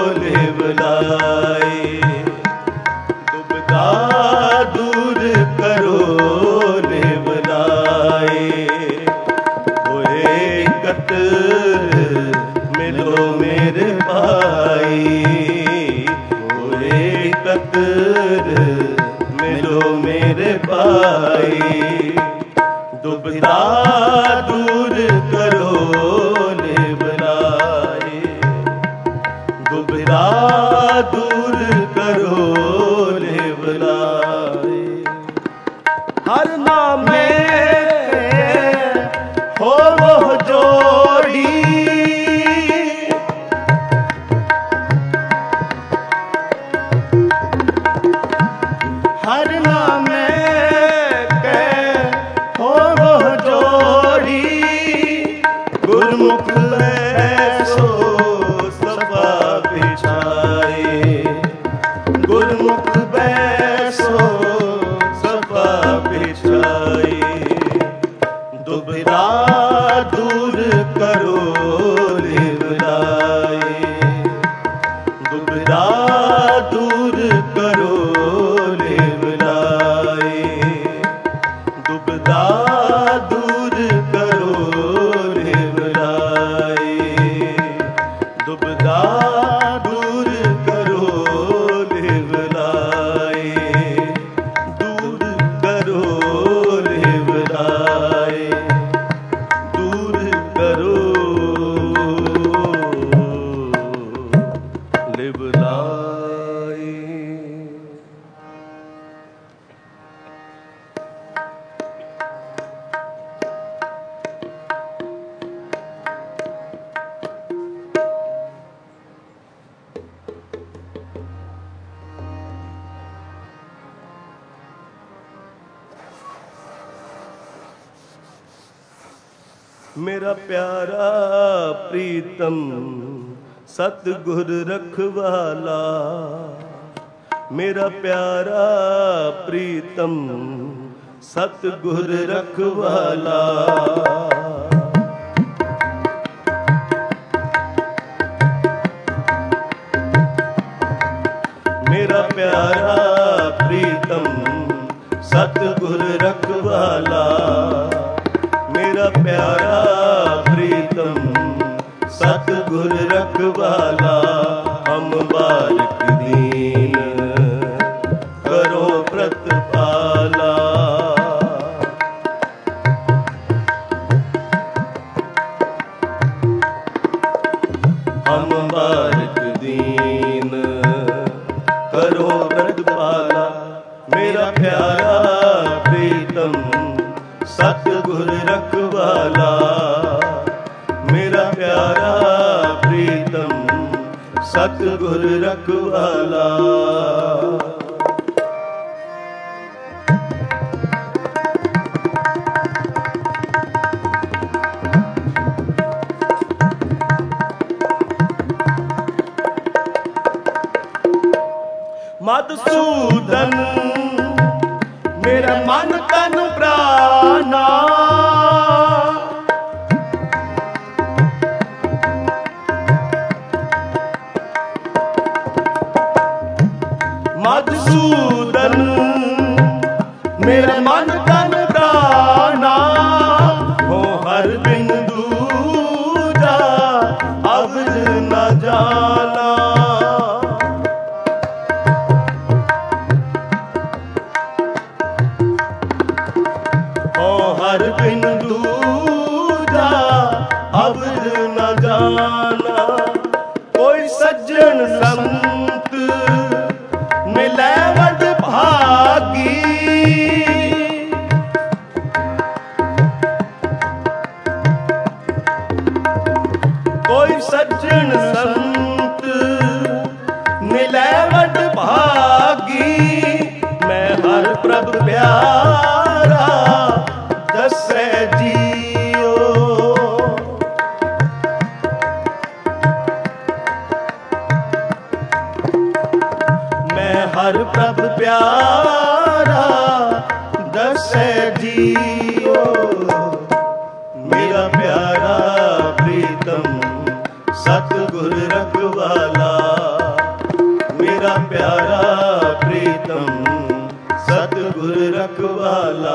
ਲਿਵਲਾਏ, ਦੁਬਿਧਾ ਦੂਰ ਕਰੋ ਲਿਵਲਾਏ। ਹੋਏ ਕਤਰ ਮਿਲੋ ਮੇਰੇ ਭਾਈ, ਹੋਏ ਕਤਰ ਮਿਲੋ ਮੇਰੇ ਭਾਈ। ਦੁਬਿਧਾ ਦੂਰ ਕਰੋ ਲਿਵਲਾਏ, ਦੁਬਿਧਾ ਦੂਰ ਕਰੋ ਲਿਵਲਾਏ। ਹਰ ਨਾਮੇ ਹੋਵੋ ਜੋੜੀ, ਹਰ ਨਾਮੇ ਗੁਰਮੁਖ ਐਸੋ ਸਭਾ ਬਿਛਾਏ, ਗੁਰਮੁਖ ਬੈਸੋ ਸਭਾ ਬਿਛਾਏ। ਦੁਬਿਧਾ ਦੂਰ ਕਰੋ ਲਿਵਲਾਏ, ਦੁਬਿਧਾ ਦੂਰ ਕਰੋ ਲਿਵਲਾਏ, ਦੁਬਿਧਾ ਦੂਰ ਕਰੋ ਲਿਵਲਾਏ, ਦੁਬਿਧਾ ਦੂਰ ਕਰੋ ਲਿਵਲਾਏ, ਦੂਰ ਕਰੋ ਲਿਵਲਾਏ, ਦੂਰ ਕਰੋ ਲਿਵਲਾਏ। मेरा प्यारा प्रीतम सतगुर रखवाला, मेरा प्यारा प्रीतम सतगुर रखवाला। मेरा प्यारा प्रीतम सतगुर रखवाला, मेरा प्यारा प्रीतम सतगुर रखवाला। हम बारिक दीन करो प्रतिपाला, हम बारिक दीन करो प्रतिपाला। मेरा प्यारा प्रीतम सतगुर रखवाला, मेरा प्यारा प्रीतम सतगुर रखवाला। मधुसूदन मेरा मन तन प्राणा, मधुसूदन मेरा मन तन प्राणा। हो हर बिंदु जा अवध न जाना, हर बिंदु जा अवध न जाना। कोई सज्जन संत मिलै वड भागी, कोई सज्जन संत मिलै वड भागी। हर प्रभ प्यारा दसै जियो। मेरा प्यारा प्रीतम सतगुर रखवाला, मेरा प्यारा प्रीतम सतगुर रखवाला।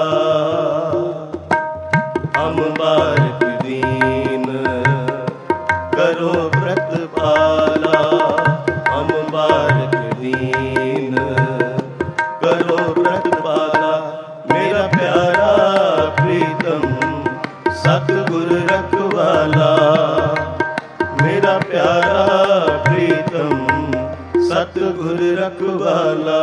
हम बारक दीन करो व्रत पाला, हम बारक दीन करो व्रत पाला। मेरा प्यारा प्रीतम सतगुर रखवाला, मेरा प्यारा प्रीतम सतगुर रखवाला।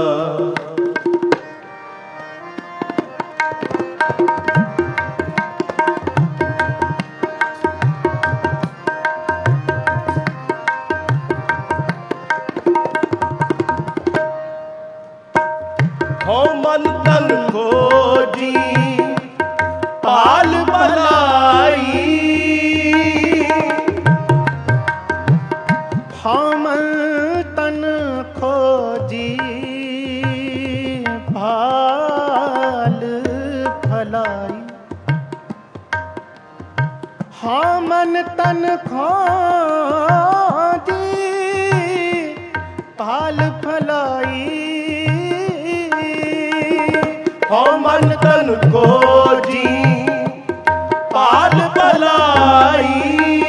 हो मन तन खोजी पाल भलाई, हो मन तन खोजी पाल भलाई। हो मन तन खोजी पाल भलाई। हो मन तन खोजी पाल भलाई।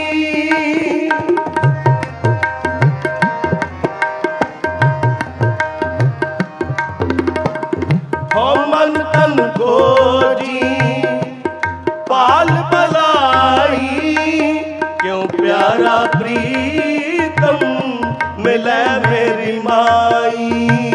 हो मन तन खोजी पाल भलाई। क्यों प्यारा प्रीतम मिले मेरी माई।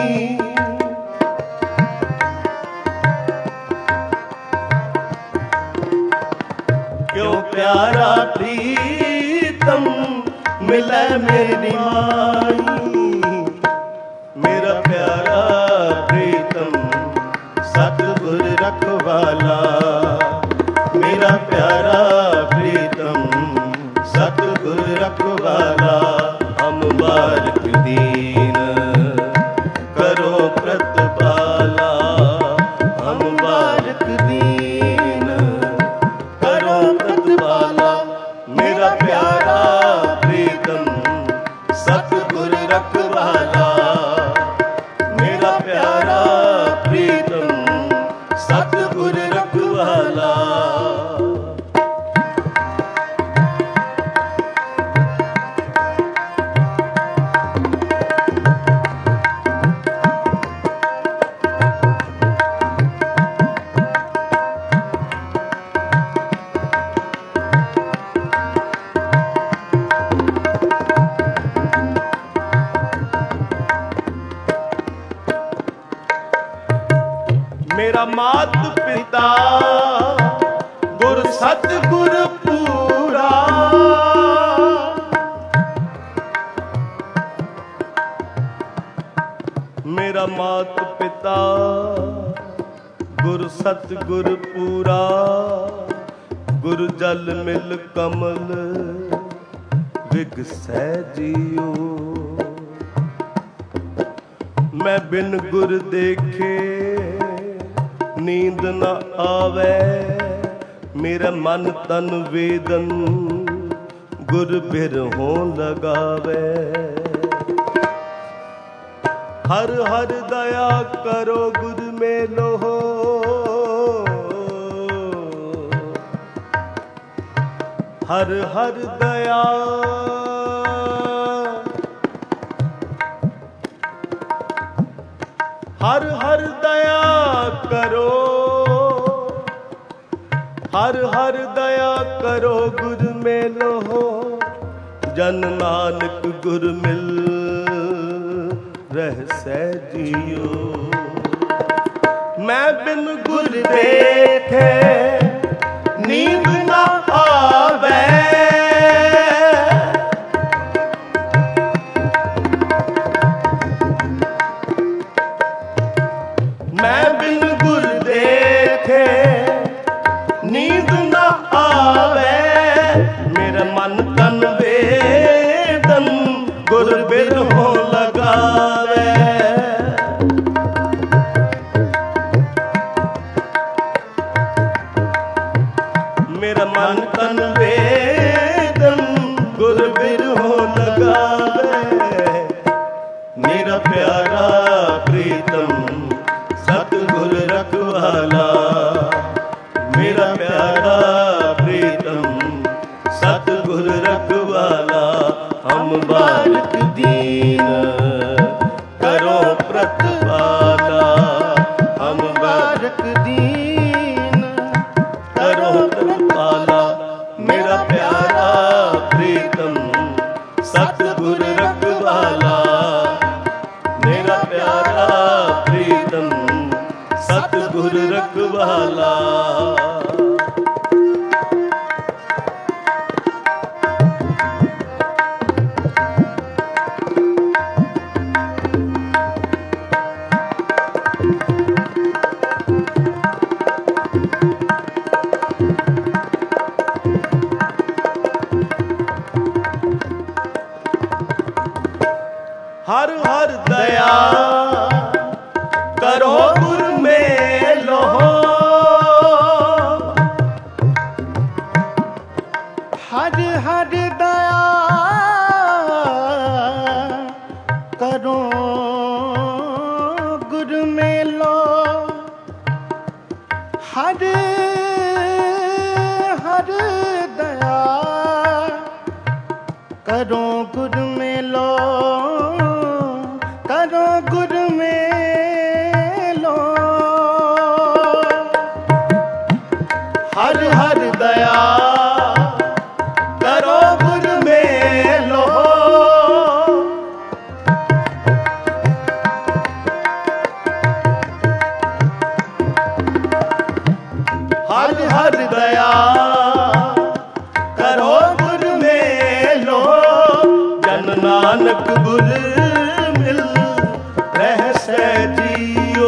क्यों प्यारा प्रीतम मिले मेरी माई। मेरा प्यारा प्रीतम सतगुर रखवाला, मेरा प्यारा प्रीतम सतगुर रखवाला। हम बारक दीन करो व्रत पाला, हम बारक दीन करो व्रत पाला। मेरा प्यारा प्रीतम सतगुर रखवाला, मेरा प्यारा प्रीतम सतगुर रखवाला। मेरा मात पिता गुर सतगुर पूरा, मेरा मात पिता गुर सतगुर पूरा। गुर जल मिल कमल विगसै जियो। मैं बिन गुर देखे नींद न आवे, मेरा मन तन वेदन गुर बिरहों लगावे। हर हर दया करो गुर मेलो, हर हर दया हर हर दया करो, हर हर दया करो गुर मेलो। जन नानक गुर मिल रहसै जियो। मैं बिन गुर देखे नींद न आवे, मैं बिन गुर देखे नींद न आवे। मेरा मन तन वेदन गुर बिरहों लगावे। प्यारा प्रीतम सतगुर रखवाला, मेरा प्यारा प्रीतम सतगुर रखवाला। हम बालक दीन करो प्रतिपाला, हम बालक दीन करो प्रतिपाला। मेरा प्यारा प्रीतम सतगुर रखवाला, मेरा प्यारा प्रीतम सतगुर रखवाला। हर हर दया करो गुर में लो, हर हर दया करो गुर में लो, हर हर दया करो गुर में लो, करो गुर में लो। हर हर दया करो गुर में लो, हर हर दया करो गुर में लो। जन नानक गुर मिल रहसे जियो,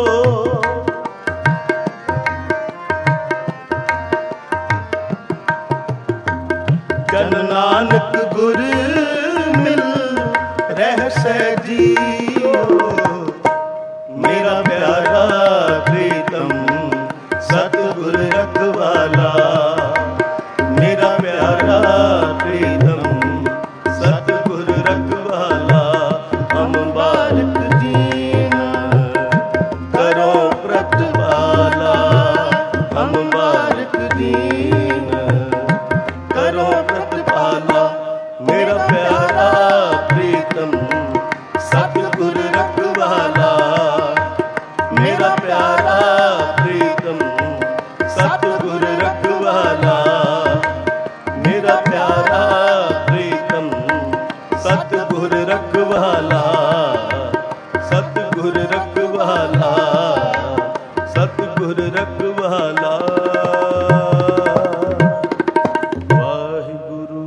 जन नानक गुर मिल रहसे जियो। मेरा प्यारा प्रीतम सतगुर रखवाला, मेरा प्यारा प्रीतम सतगुर रखवाला। हम बालक दीन करो प्रतिपाला, हम बालक दीन करो प्रतिपाला। मेरा प्यारा प्रीतम सतगुर रखवाला, मेरा प्यारा प्रीतम सतगुर रखवाला, मेरा प्यारा प्रीतम सतगुर रखवाला, सतगुर रखवाला, सतगुर रखवाला। वाहिगुरु।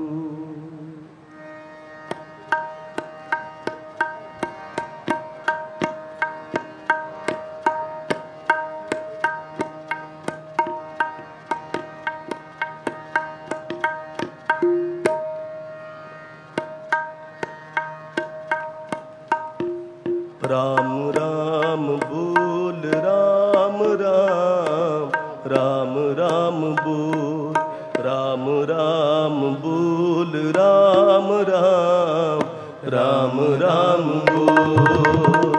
राम राम बोल राम राम, राम राम बोल, राम राम बोल राम राम, राम राम बोल।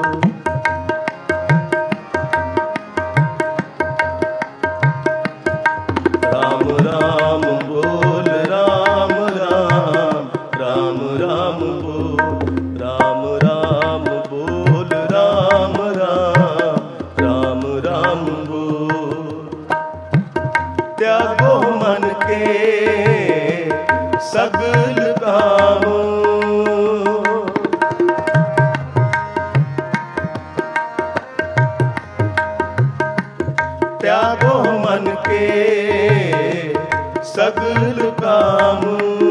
राम राम बोल राम राम, राम राम बोल, राम राम बोल राम राम, राम राम बोल। त्यागो मन के सगल काम, त्यागो मन के सगल काम।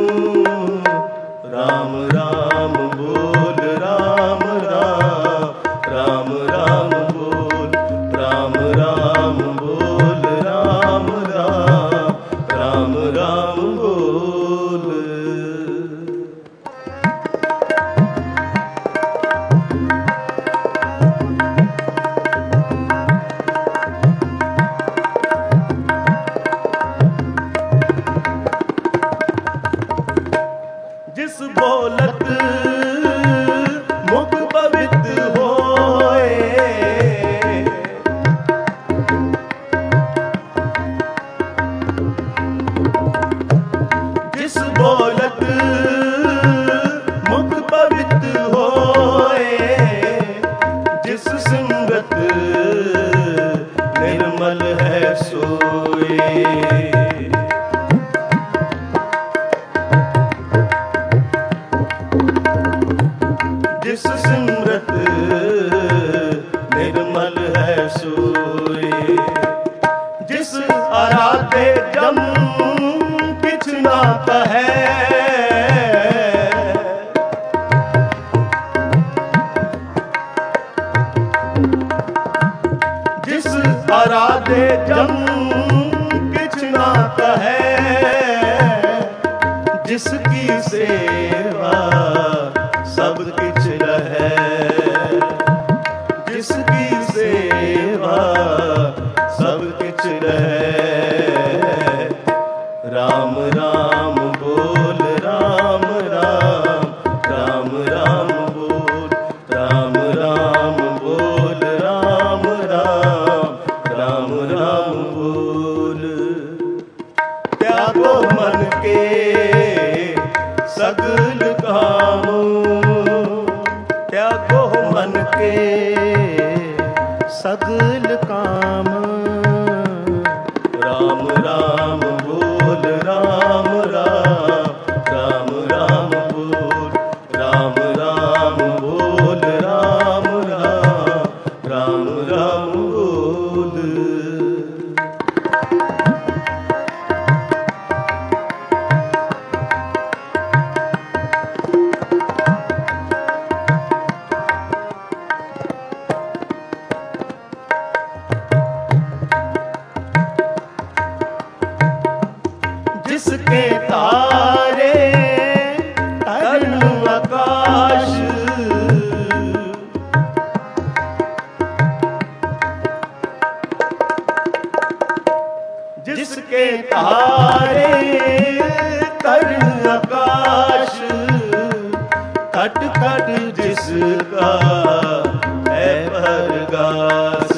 राम राम बोल राम राम, राम राम बोल, राम राम बोल राम राम, राम राम बोल। सिमरत निर्मल है सोए। जिस सिमरत निर्मल है सोए। जिस आराधे जम किछ ना कहे। जिस आराधे जम किछ ना कहे। जिसकी सेवा सब किछ रहे। जिसकी सेवा सब किछ रहे। राम राम बोल राम राम, राम राम बोल, राम राम बोल राम राम, राम राम बोल। त्यागो मन के सगल काम। त्यागो मन के सगल काम। राम राम बोल राम राम, राम राम बोल, राम राम बोल राम राम, राम राम बोल। जिसके तारे तरण आकाश। जिसके तारे तरण आकाश। खट खट जिसका है परगास।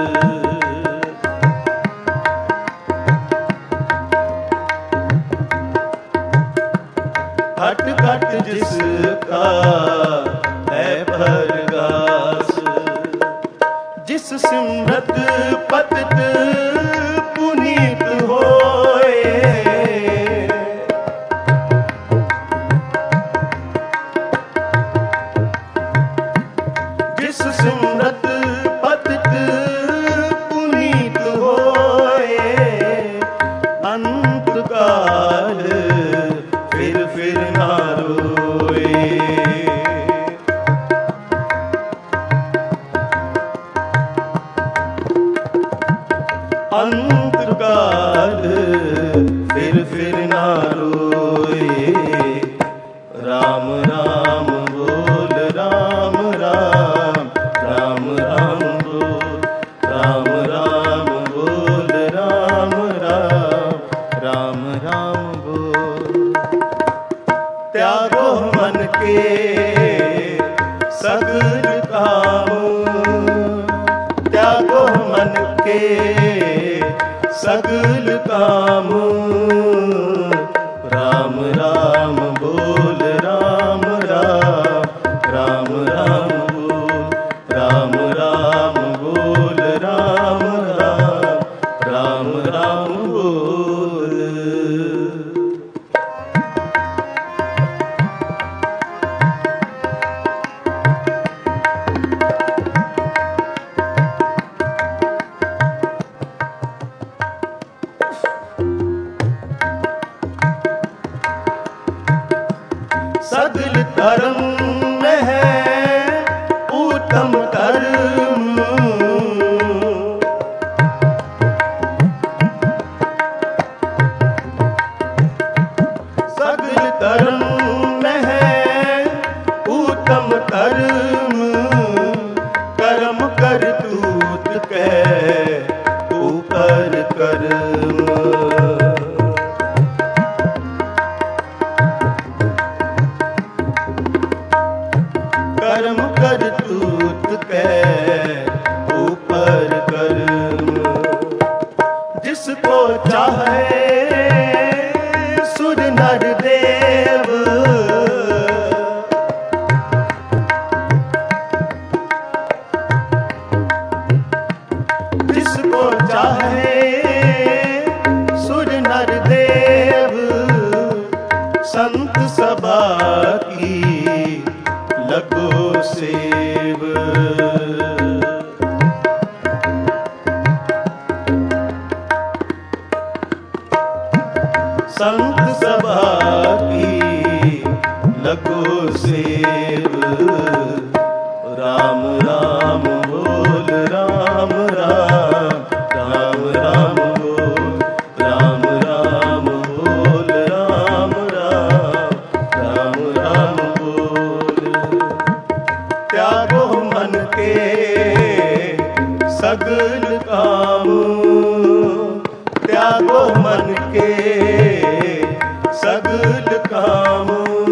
खट खट जिसका है परगास। जिस सिमरत पतित पुनीत होए। जिस सिमरत पतित पुनीत होए। अंत काल फिर फिर ना रोए। अंत काल फिर फिर ना रोए। राम राम बोल राम राम, राम राम बोल, राम राम बोल राम राम, राम राम बोल। त्यागो मन के सगल काम। त्यागो मन के सगल काम। राम राम बोल राम राम, राम राम बोल, राम राम बोल राम राम, राम राम बोल। सगल धर्म में है उत्तम धर्म। सगल धर्म में है उत्तम धर्म। कर्म कर तूत के ऊपर कर्म। कर्म कर तूत के ऊपर कर्म। जिसको चाहे सुर नर देव। सेव। संत सभा की लगो सेव। राम राम बोल राम राम, राम राम बोल राम राम बोल राम राम, राम राम बोल। त्यागो मन के सगल काम, त्यागो मन के सगल काम।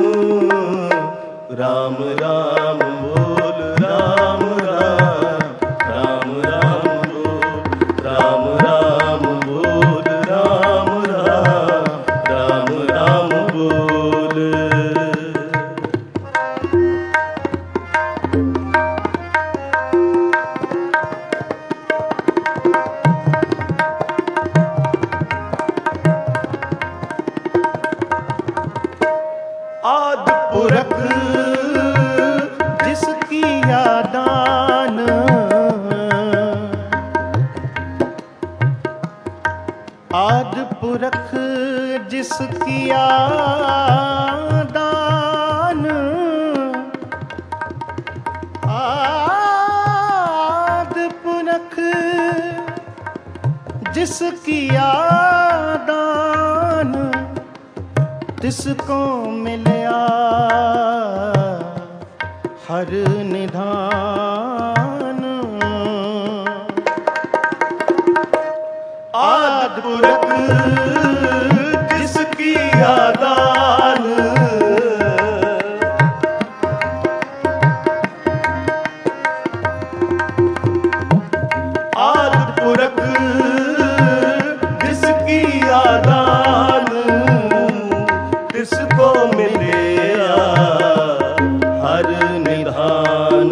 राम राम बोल राम राम, राम राम बोल राम राम बोल राम राम, राम राम बोल। आदि पुरख जिसकी यादान, आदि पुरख जिसकी यादान, आदि पुरख जिसकी यादान, तिसको मिलया हर निधान। आदि पुरख जिसकी यादान, आदि पुरख जिसकी यादान, तिसको मिलया हर निधान।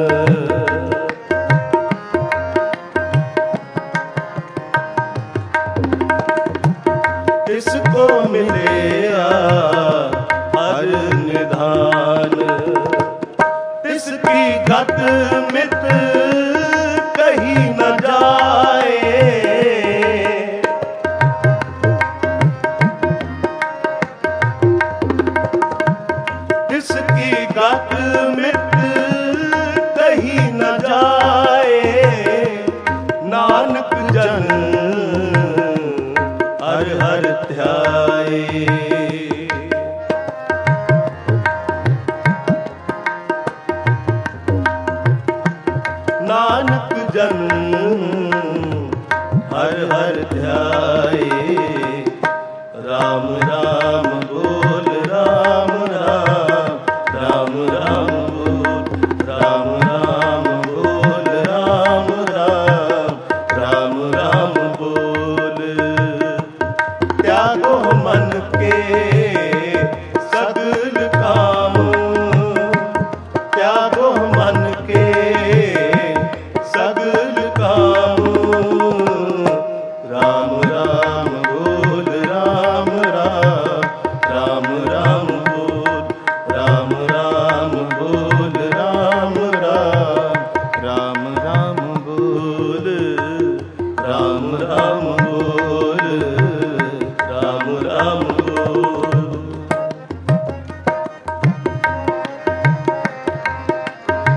तिसको मिलया हर निधान। तिसकी गत मित कहीं न जाए, तिसकी गत मित कहीं न जाए। नानक जन हर हर ध्याए। नानक जन हर हर ध्याए। राम राम बोल राम राम, राम राम बोल राम राम बोल राम राम, राम राम बोल। त्यागो मन के सगल काम, त्यागो मन के सगल काम। राम राम बोल राम राम, राम राम बोल राम राम बोल राम राम, राम राम बोल राम राम बोल राम राम बोल।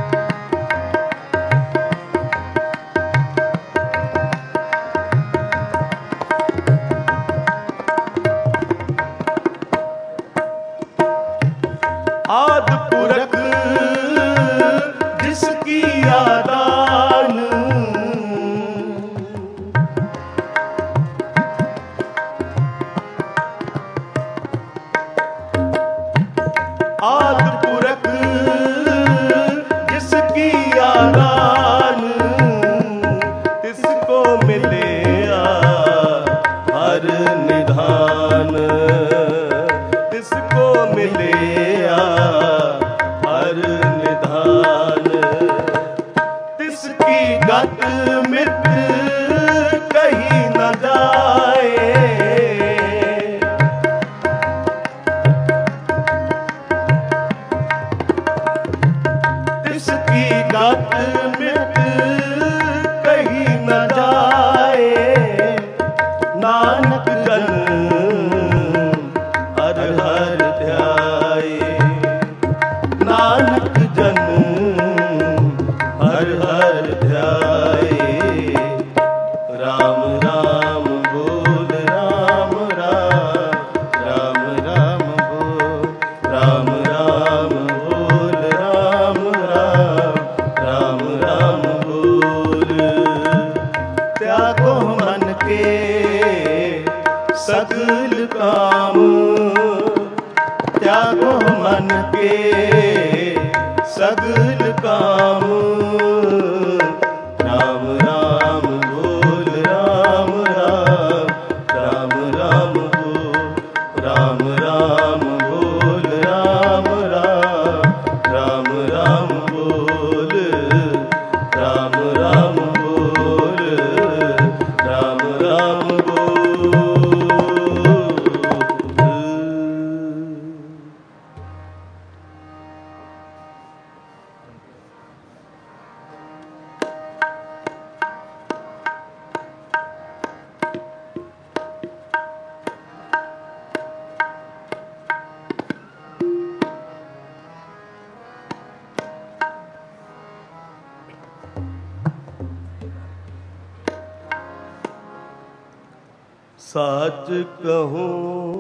गत मिट कही न जाए, नानक जन हर हर ध्याए, नानक जन हर हर ध्याए। राम राम बोल राम राम, राम राम बोल, राम राम बोल राम राम, राम राम बोल। त्यागो मन के सगल काम, त्यागो मन के सगल काम। राम राम बोल राम राम, राम राम बोल, राम राम बोल राम राम, राम राम बोल, राम राम बोल, राम राम बोल। साच कहूँ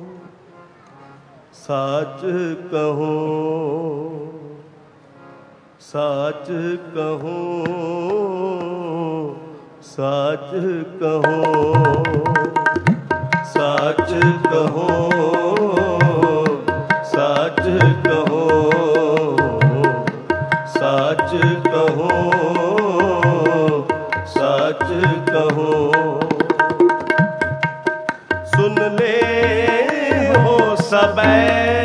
साच कहूँ साच कहूँ साच कहूँ साच कहूँ साच कहूँ साच कहूँ साच कहूँ। सुन ले हो सबे,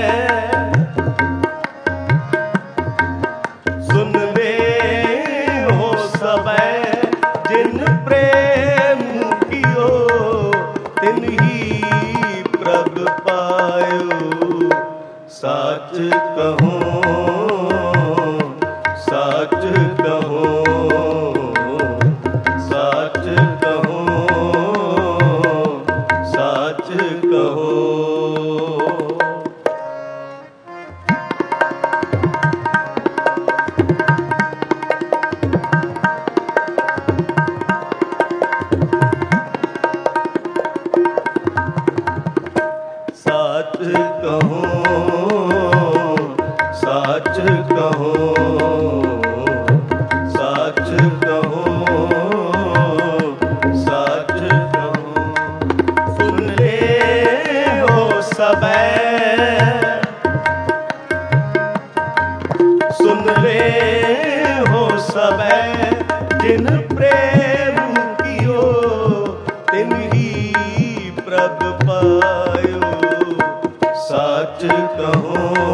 सुन ले हो सबे, जिन प्रेम कियो तिन ही प्रभ पायो। साच कहूँ साच कहूँ साच कहूँ साच कहूँ। साच कहूँ साच कहूँ साच कहूँ साच कहूँ। सुन ले हो सबे, सुन ले हो सबे, जिन प्रेम कियो तिन ही प्रभ पायो। साच कहूँ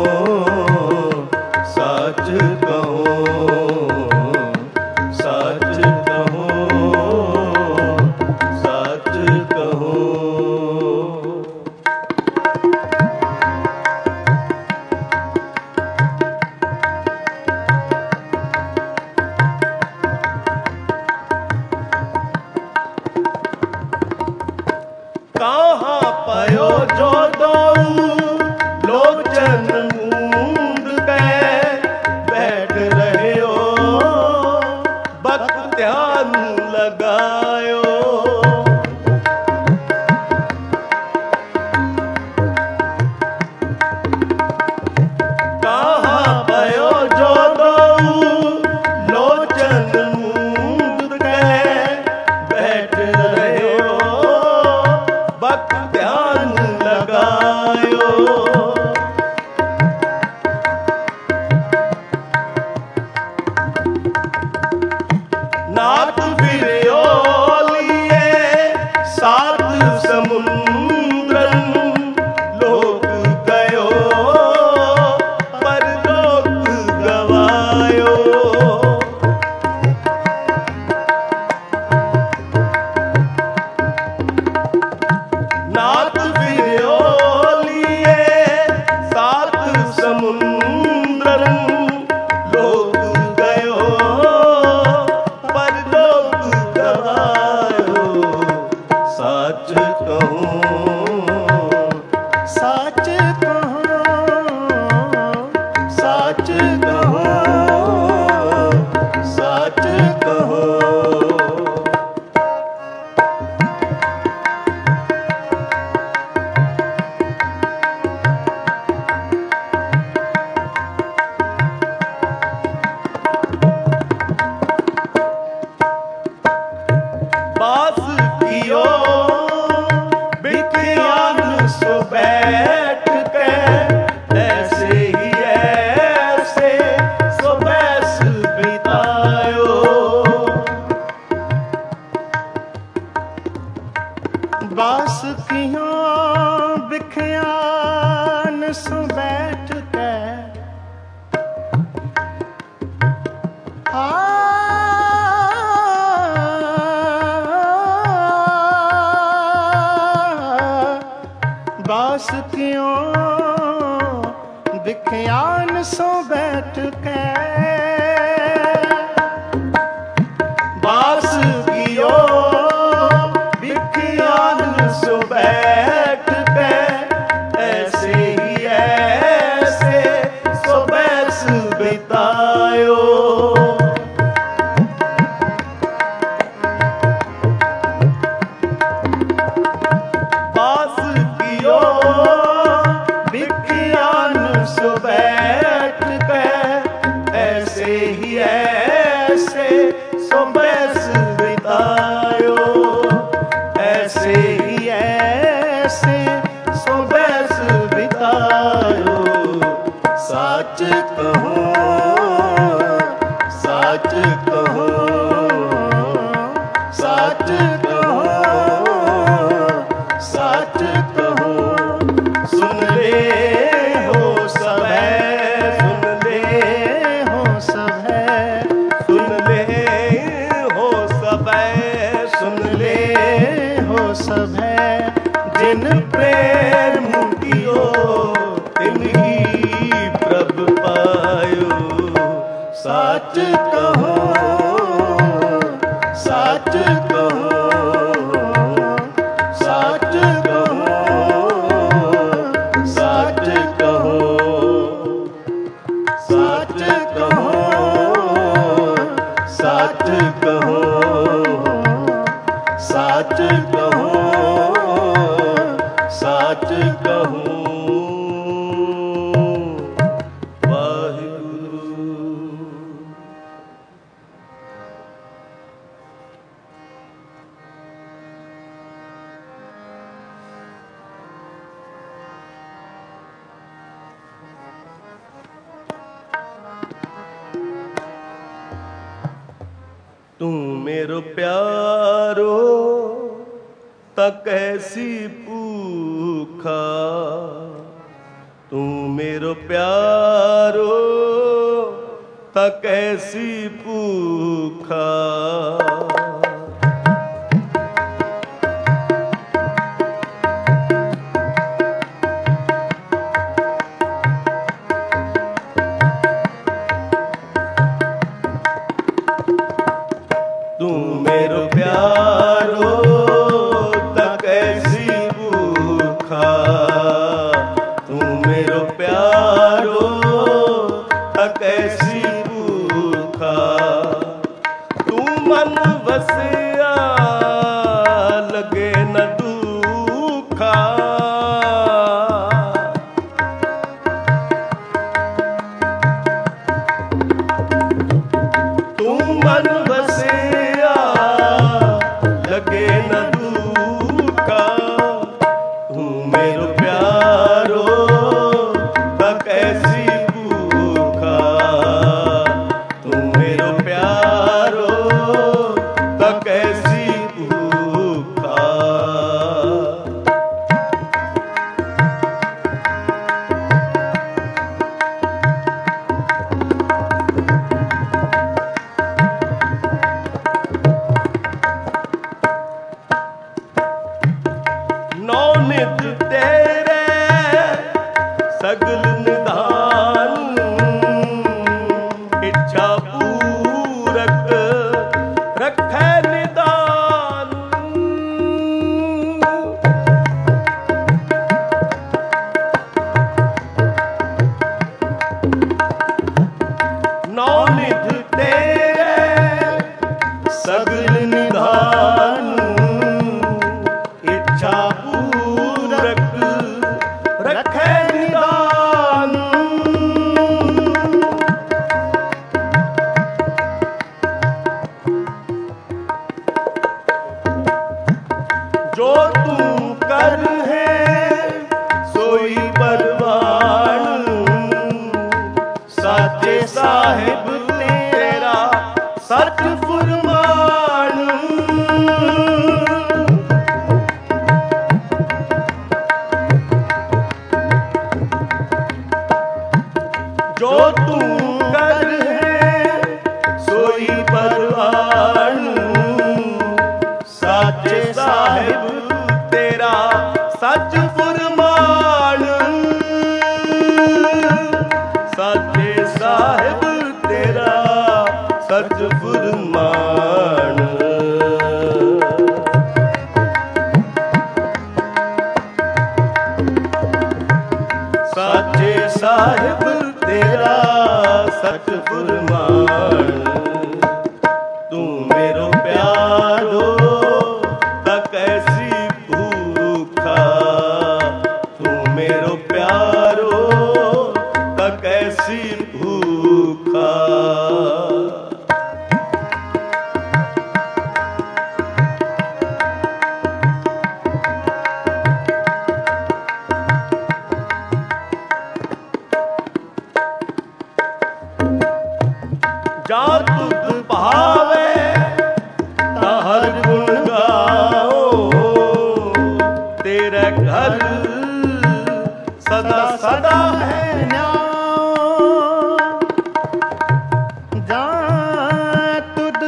साच कहूँ साच कहूँ साच कहूँ। कहाँ पयो जो दो लोचन बास क्यों विख्यान सो बैठ के, बास कियो विख्यान सो बैठ के, ऐसे ही ऐसे सो बैस बितायो। बास कियो विख्यान सो बैठ के, ऐसे ही ऐसे सो बैस बितायो, ऐसे ही ऐसे सो बैस बितायो। साच कहो साच कहो साच कहो साच कहो, सुन ले हो सब है, सुन ले हो सब है, सुन ले हो सब है, सुन ले हो सब है। जिन प्रेम कियो तिन ही प्रभ पायो। साच कहो साच कहो साच कहो साच कहो साच कहो साच कहो साच कहो साच कहो। वाहिगुरु। तू मेरो प्यारो ता कैसी पूखा, तू मेरो प्यारो ता कैसी पूखा। तू मेरो प्यारो ता कैसी भूखा, तू मेरो प्यारो ता कैसी भूखा। तू मन बसिया लगे न दुखा, तू मन बसिया लगे न दुखा। तू मेरो प्यारो ता कैसी भूखा, तू मेरो प्यारो ता कैसी भूखा। नौनित तेरे सगल निधान, इच्छा पूरक रखे निदान। नौनित तेरे सगल निधान, इच्छा पूरक रखे निदान। जो तू कर है सोई परवान, साचे साहिब तेरे सच फुरमान। साचे साहिब तेरा सच फुरमान। तू मेरो प्यारो ता कैसी भूखा, तू मेरो प्यारो ता कैसी भूखा। जा तुध भावे ता हर गुण गाओ, तेरे घर सदा सदा है न्याओ। जा तुध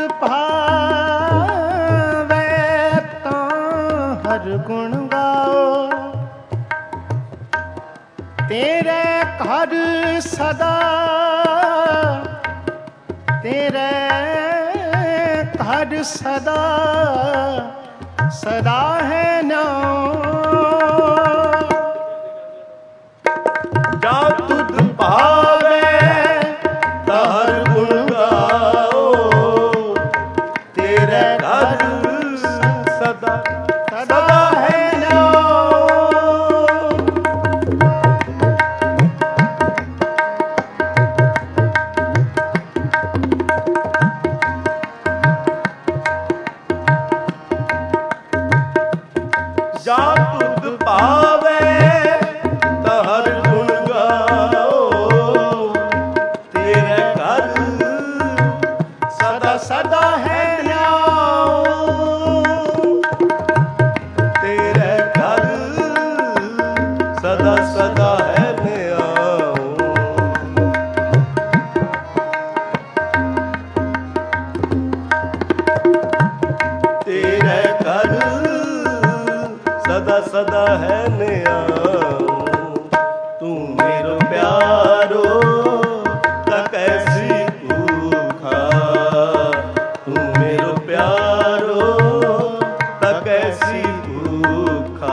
भावे ता हर गुण गाओ, तेरे घर सदा तेरे घर सदा सदा है न्याओ। जा तुध भावे ता हर गुण गाओ, तेरे घर सदा सदा है न्याओ। जा तुध पावे ता हर गुण गाओ, तेरे घर सदा सदा है न्याओ। तेरे घर सदा सदा है न्याओ। तेरे घर सदा सदा है न्याओ। तू मेरो प्यारो ता कैसी भूखा, तू मेरो प्यारो ता कैसी भूखा।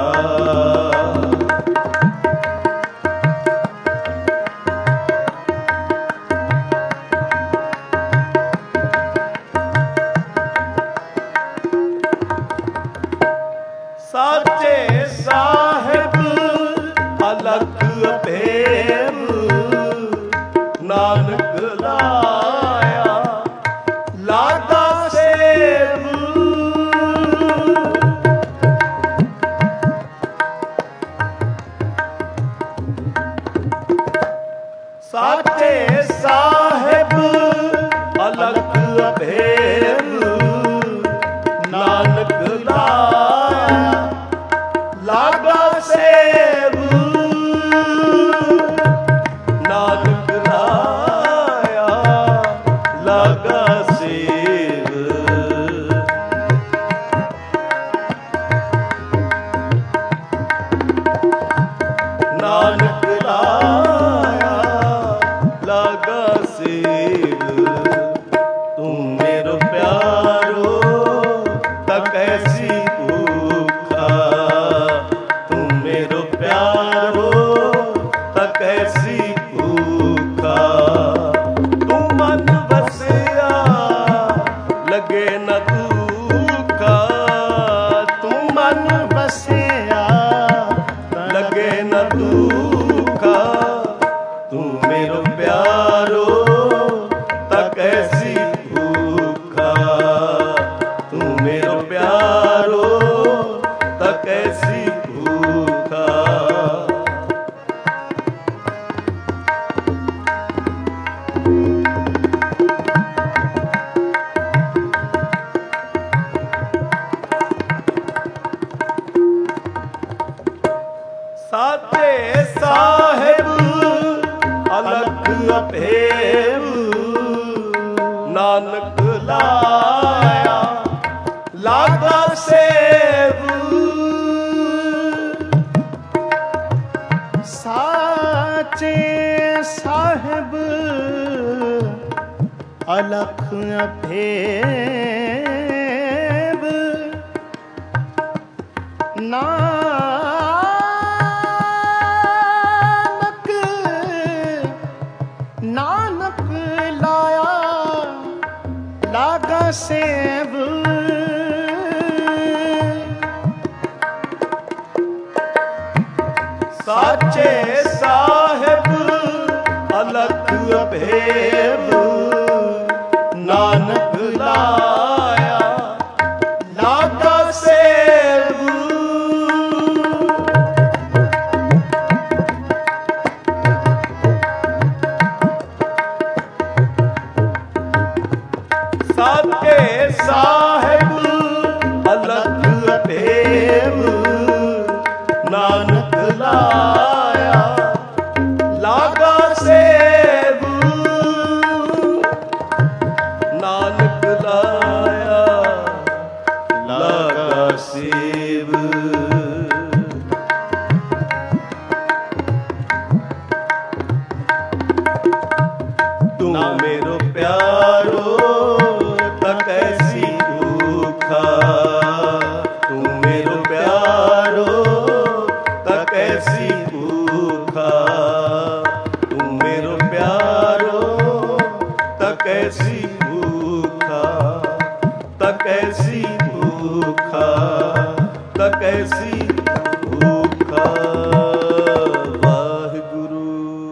साचे साहिब अलख भेद, नानक लाया लागा सेव। साचे साहिब अलख भेद, नानक लाया लागा सेव। नानक लाया लागा सेव। नानक लाया लागा सेव। तू मेरो प्यारो ता कैसी भूखा, तू मेरो प्यारो ता कैसी भूखा। तू मन बसिया लगे न दुखा, तू मन बसिया लगे न दुखा। तू मेरो प्यारो ता कैसी भूखा, तू मेरो प्यारो ता कैसी भूखा। साचे साहिब अलख भेद, नानक लाया लागा सेव। साचे साहिब अलख अभेव नानक नानक लाया लागा सेव साचे साहिब अलख अभेव नानक लाया लागा सेव साचे साहिब अलख अभेव नानक लाया लागा सेव नानक लाया लागा सेव तू मेरो प्यारो तक ऐसी भूखा तू मेरो प्यारो तक ऐसी भूखा तू मेरो प्यारो तक ऐसी भूखा तक ऐसी भूखा तक ऐसी भूखा वाहिगुरु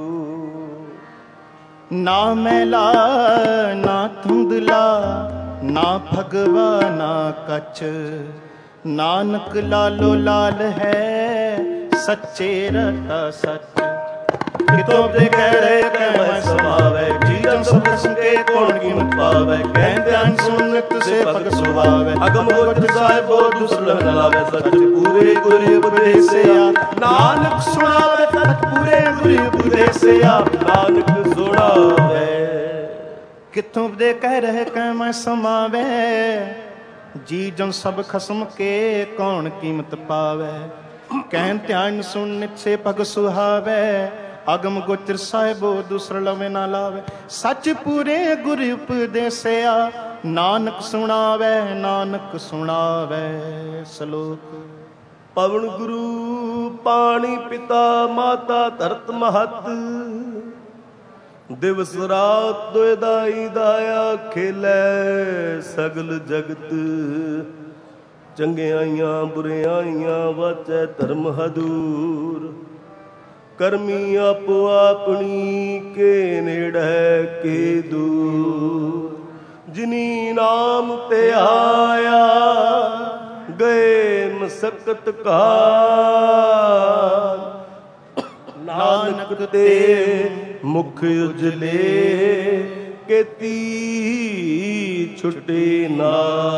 ना मैला ना धुंधला ना भगवा ना कछ नानक लालो लाल है सच्चे रता सच कितो दे कह रहे कह मैं समावे जीवन सब संगे कौन कीमत पावे कहते अन सुनत से पग सुभावे अगम गोत्र साहिब बहुत दुसर न लावे सच पूरे गुरे बुरे से आ नानक सुनावे सच पूरे गुरे बुरे से आ नानक सुनावे कितों दे कह रहे कह मैं समावे जी जन सब खसम के कौन कीमत पावे कहन ध्यान सुन नित से पग सुहावे अगम गोचर साहिबो दूसर लवे ना लावे सच पूरे गुरु उपदेसिया नानक सुनावे नानक सुनावे श्लोक पवन गुरु पानी पिता माता धरत महत दिवस रात दोए दाई दाया खेलै सगल जगत चंगियाइयां बुरियाइयां वाचै धर्म हदूर करमी आपो अपनी के नेड़ै के दूर जिनी नाम ते आया गए मसकत काल नानक ते मुख उजले केती छुटे ना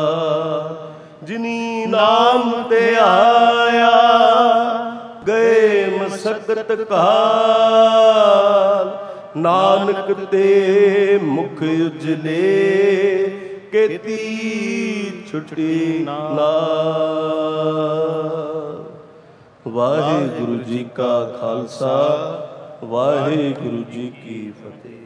जिनी नाम ते आया गए मसकत काल नानक ते मुख उजले केती छुटे ना। वाहिगुरु जी का खालसा वाहिगुरु जी की फतेह।